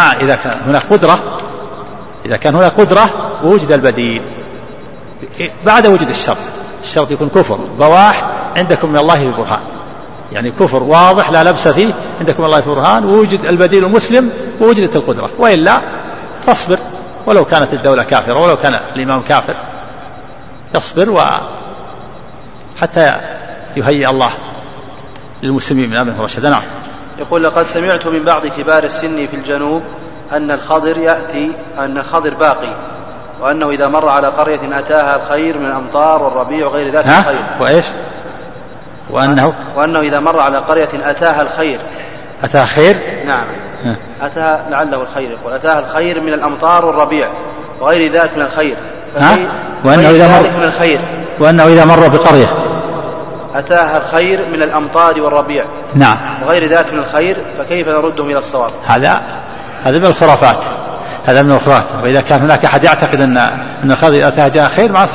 هناك قدرة ووجد البديل بعد وجود الشرط يكون كفر بواح عندكم من الله في برهان، يعني كفر واضح لا لبس فيه عندكم من الله في برهان، ووجد البديل المسلم ووجدت القدرة. وإلا تصبر ولو كانت الدولة كافرة ولو كان الإمام كافر، يصبر حتى يهيئ الله للمسلمين من أمره رشدا. نعم.
يقول لقد سمعت من بعض كبار السن في الجنوب أن الخضر باقي، وأنه إذا مر على قرية أتاها الخير من الأمطار والربيع وغير ذلك الخير.
وإيش؟
وأنه إذا مر على قرية أتاها الخير.
أتاها خير؟
نعم. أتاها لعله الخير، يقول أتاها الخير من الأمطار والربيع وغير ذلك من الخير.
وأنه إذا مر بقرية
أتاها الخير من الأمطار والربيع.
نعم.
وغير ذلك من الخير، فكيف نردهم إلى الصواب؟
هذا من الخرافات. وإذا كان هناك أحد يعتقد أن الخضر أتاها جاء خير مع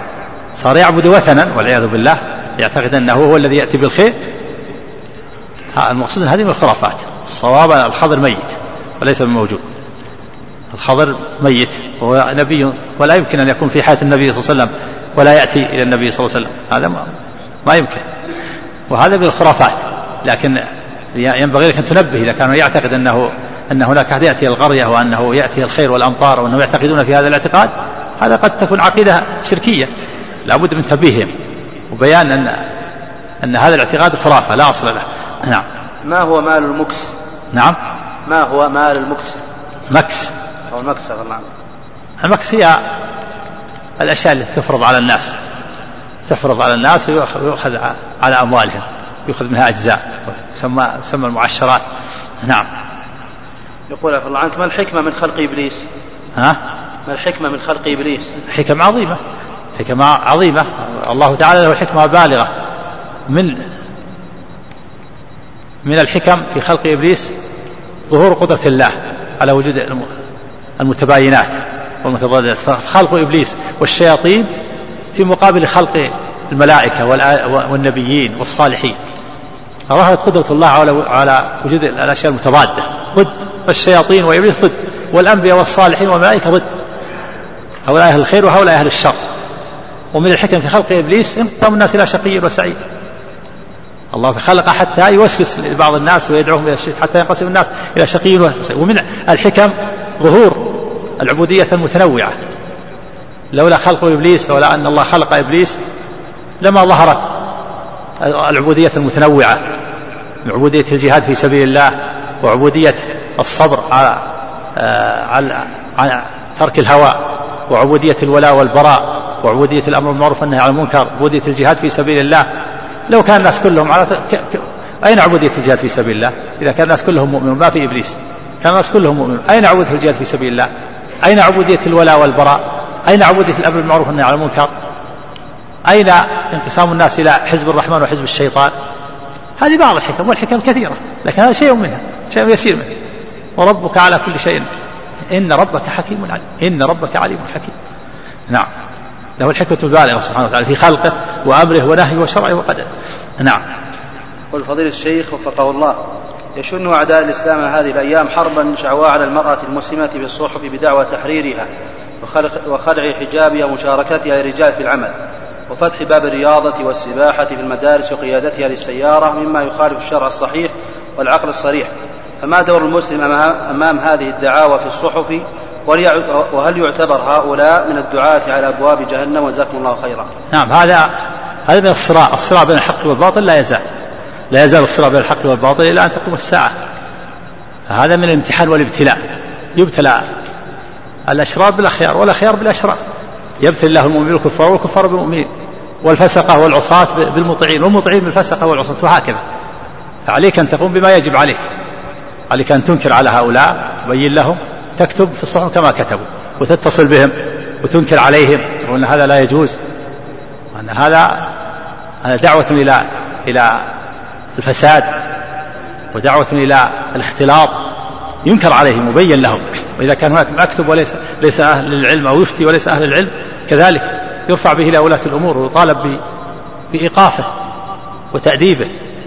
صار يعبد وثنا والعياذ بالله، يعتقد أنه هو الذي يأتي بالخير. المقصود أن هذه من الخرافات. الصواب الخضر ميت وليس بموجود. الخضر ميت وهو نبي ولا يمكن أن يكون في حياة النبي صلى الله عليه وسلم ولا يأتي إلى النبي صلى الله عليه وسلم، هذا ما يمكن، وهذا من الخرافات. لكن ينبغي لك أن تنبه إذا كانوا يعتقد أن هناك أحد يأتي القرية وأنه يأتي الخير والأمطار وأنهم يعتقدون في هذا الاعتقاد، هذا قد تكون عقيدة شركية، لا بد من تنبيههم وبيان أن هذا الاعتقاد خرافة لا أصل له. نعم.
ما هو مال المكس؟
نعم.
ما هو مال المكس؟
مكس
أو المكس. نعم.
المكس هي الأشياء التي تفرض على الناس ويؤخذ على أموالهم، يؤخذ منها أجزاء، سمى المعشرات. نعم.
يقول عفوا الله عنك، ما الحكمة من خلق إبليس؟
ما
الحكمة من خلق إبليس؟
حكمة عظيمة. الله تعالى له الحكمة البالغة. من الحكم في خلق إبليس ظهور قدرة الله على وجود المتباينات والمتضادات، فخلق إبليس والشياطين في مقابل خلق الملائكة والنبيين والصالحين. ظهرت قدرة الله على وجود الأشياء المتضادة ضد، والشياطين وإبليس ضد، والأنبياء والصالحين والملائكة ضد، هؤلاء أهل الخير وهؤلاء أهل الشر. ومن الحكم في خلق إبليس انقسام الناس إلى شقي وسعيد. الله خلق حتى يوسوس لبعض الناس ويدعوهم إلى الشرك حتى ينقسم الناس إلى شقي وسعيد. ومن الحكم ظهور العبودية المتنوعة. لولا خلق إبليس ولا أن الله خلق إبليس لما ظهرت العبودية المتنوعة، عبودية الجهاد في سبيل الله، وعبودية الصبر على ترك الهوى، وعبودية الولاء والبراء، وعبودية الأمر بالمعروف والنهي عن المنكر، عبودية الجهاد في سبيل الله. لو كان الناس كلهم أين عبودية الجهاد في سبيل الله؟ إذا كان الناس كلهم مؤمنون ما في إبليس، كان الناس كلهم مؤمنون، أين عبودية الجهاد في سبيل الله؟ أين عبودية الولاء والبراء؟ أين عبودية الأمر بالمعروف والنهي عن المنكر؟ أين انقسام الناس إلى حزب الرحمن وحزب الشيطان؟ هذه بعض الحكم، والحكم كثيرة، لكن هذا شيء منها، شيء يسير منه. وربك على كل شيء، إن ربك حكيم عليم، إن ربك عليم حكيم. نعم. له الحكمة البالغة سبحانه وتعالى في خلقه وأمره ونهيه وشرعه وقدره. نعم.
قل فضيلة الشيخ وفقه الله، يشن أعداء الإسلام هذه الأيام حربا شعواء على المرأة المسلمة في الصحف بدعوى تحريرها وخلع حجابها ومشاركتها للرجال في العمل، وفتح باب الرياضة والسباحة في المدارس وقيادتها للسيارة، مما يخالف الشرع الصحيح والعقل الصريح. فما دور المسلم أمام هذه الدعاوى في الصحف؟ وهل يعتبر هؤلاء من الدعاة على أبواب جهنم؟ وجزاكم الله خيرا.
نعم. هذا من الصراع بين الحق والباطل، لا يزال الصراع بين الحق والباطل إلى أن تقوم الساعة. هذا من الامتحان والابتلاء، يبتلى الأشرار بالأخيار والأخيار بالأشرار، يبتلي الله المؤمنين والكفار والكفار بالمؤمنين، والفسقة والعصاة بالمطيعين والمطيعين بالفسقة والعصاة، وهكذا. فعليك أن تقوم بما يجب عليك أن تنكر على هؤلاء، تبين لهم، تكتب في الصحف كما كتبوا، وتتصل بهم وتنكر عليهم، تقول أن هذا لا يجوز، وأن هذا دعوة إلى الفساد ودعوة إلى الاختلاط، ينكر عليهم وبين لهم. وإذا كان هناك مكتوب وليس أهل العلم أو يفتي وليس أهل العلم كذلك يرفع به إلى ولاة الأمور ويطالب بإيقافه وتأديبه.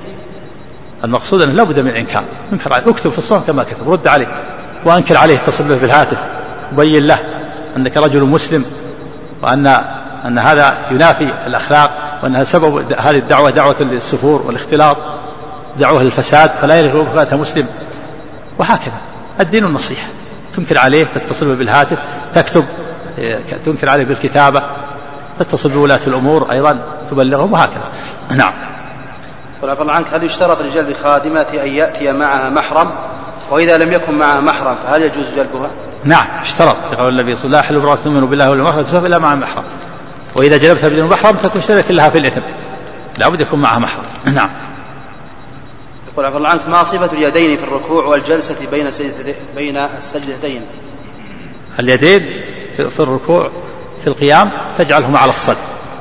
المقصود أنه لا بد من الإنكار، ينكر عليه، اكتب في الصحف كما كتب، رد عليه وأنكر عليه، اتصل به بالهاتف وبين له أنك رجل مسلم، وأن هذا ينافي الأخلاق، وأن سبب هذه الدعوة دعوة للسفور والاختلاط، دعوة للفساد، فلا يلغوك أنت مسلم، وهكذا. الدين النصيحة، تنكر عليه، تتصل به بالهاتف، تكتب، تنكر عليه بالكتابة، تتصل بولاة الأمور أيضا تبلغهم، وهكذا. نعم.
عفى الله عنك، هل يشترط لجلب خادمة أن يأتي معها محرم؟ وإذا لم يكن معها محرم فهل يجوز جلبها؟
نعم، اشترط لقول النبي صلى الله عليه وسلم: لا يحل امرأة تؤمن بالله واليوم الآخر تسافر إلا مع محرم، وإذا جلبتها بدون محرم تكون اشتركت لها في الإثم، لا بد يكون معها محرم. نعم.
يقول عفى الله عنك، ما صفة اليدين في الركوع والجلسة بين السجدتين؟
اليدين في الركوع في القيام تجعلهما على الصدر،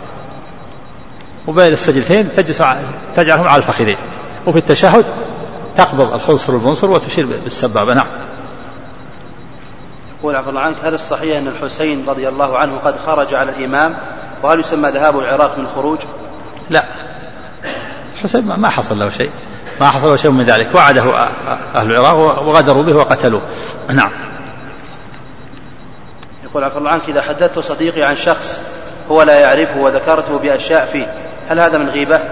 وبين السجدتين تجعلهم على الفخذين، وفي التشهد تقبض الخنصر والبنصر وتشير بالسبابة. نعم.
يقول عفى الله عنك، هل الصحيح أن الحسين رضي الله عنه قد خرج على الإمام؟ وهل يسمى ذهاب العراق من خروج؟
لا، الحسين ما حصل له شيء، ما حصل شيء من ذلك، وعده أهل العراق وغدروا به وقتلوه. نعم.
يقول عفى الله عنك: إذا حدثت صديقي عن شخص هو لا يعرفه وذكرته بأشياء فيه، هل هذا من غيبة؟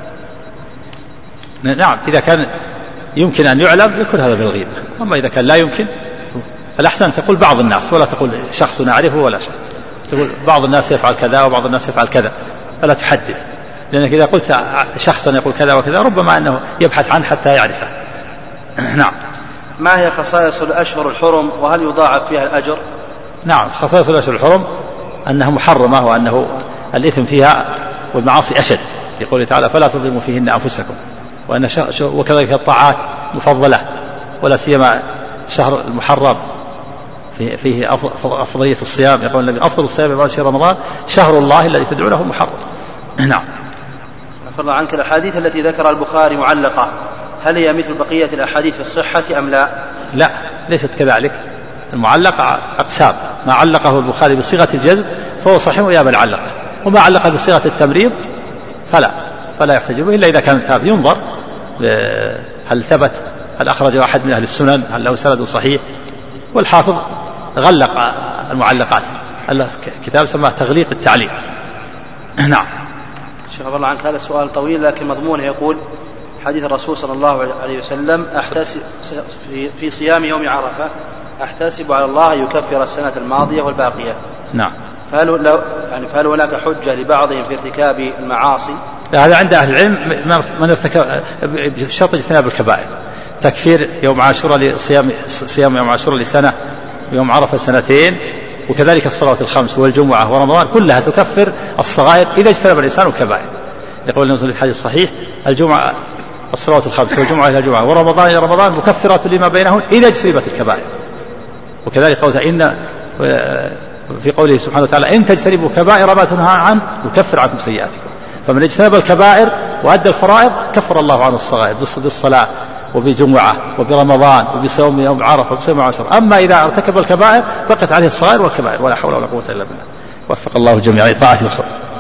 نعم، إذا كان يمكن أن يعلم يكون هذا بالغيبة، أما إذا كان لا يمكن الأحسن تقول بعض الناس ولا تقول شخص نعرفه ولا شيء، تقول بعض الناس يفعل كذا وبعض الناس يفعل كذا، فلا تحدد، لأنك إذا قلت شخصا يقول كذا وكذا ربما أنه يبحث عنه حتى يعرفه. نعم.
ما هي خصائص الأشهر الحرم وهل يضاعف فيها الأجر؟
نعم، خصائص الأشهر الحرم أنها محرمة وأنه الإثم فيها والمعاصي أشد، يقول تعالى: فلا تظلموا فيهن أنفسكم، وكذلك الطاعات مفضلة، ولا سيما شهر المحرم فيه أفضلية الصيام، يقول النبي: أفضل الصيام بعد شهر رمضان شهر الله الذي تدعونه محرم. نعم.
عفى الله عنك، الأحاديث التي ذكر البخاري معلقة هل هي مثل بقية الأحاديث في الصحة أم لا؟
لا، ليست كذلك. المعلق أقسام: ما علقه البخاري بصيغة الجزم فهو صحيح ويابى العلقة، وما علق بصيغة التمريض فلا يحتج به إلا إذا كان ثابت، ينظر هل ثبت، هل أخرجه أحد من أهل السنن، هل له سند صحيح. والحافظ غلق المعلقات، كتاب سماه تغليق التعليق. نعم.
شيخ عفى الله عنك، هذا سؤال طويل لكن مضمونه يقول: حديث الرسول صلى الله عليه وسلم: أحتسب في صيام يوم عرفة أحتسب على الله يكفر السنة الماضية والباقية.
نعم.
فهل هناك حجة لبعضهم في ارتكاب المعاصي؟
هذا عند أهل العلم من ارتكب بشرط اجتناب الكبائر. تكفير يوم عاشوراء صيام يوم عاشوراء لسنة، ويوم عرفة سنتين، وكذلك الصلوات الخمس والجمعة ورمضان كلها تكفر الصغائر إذا اجتنب الإنسان الكبائر. يقول النبي في الحديث الصحيح: الجمعة الصلوات الخمس والجمعة إلى الجمعة ورمضان إلى رمضان مكفرات لما بينهن إذا اجتنبت الكبائر. وكذلك قوله في قوله سبحانه وتعالى: إن تجتنبوا كبائر ما تنهى عنه يكفر عنكم سيئاتكم. فمن اجتنب الكبائر وأدى الفرائض كفر الله عنه الصغائر بالصلاة وبجمعة وبرمضان وبصوم يوم عرفة وبصوم عاشوراء. أما إذا ارتكب الكبائر بقت عليه الصغائر والكبائر، ولا حول ولا قوة إلا بالله. وفق الله الجميع لطاعته وصوم.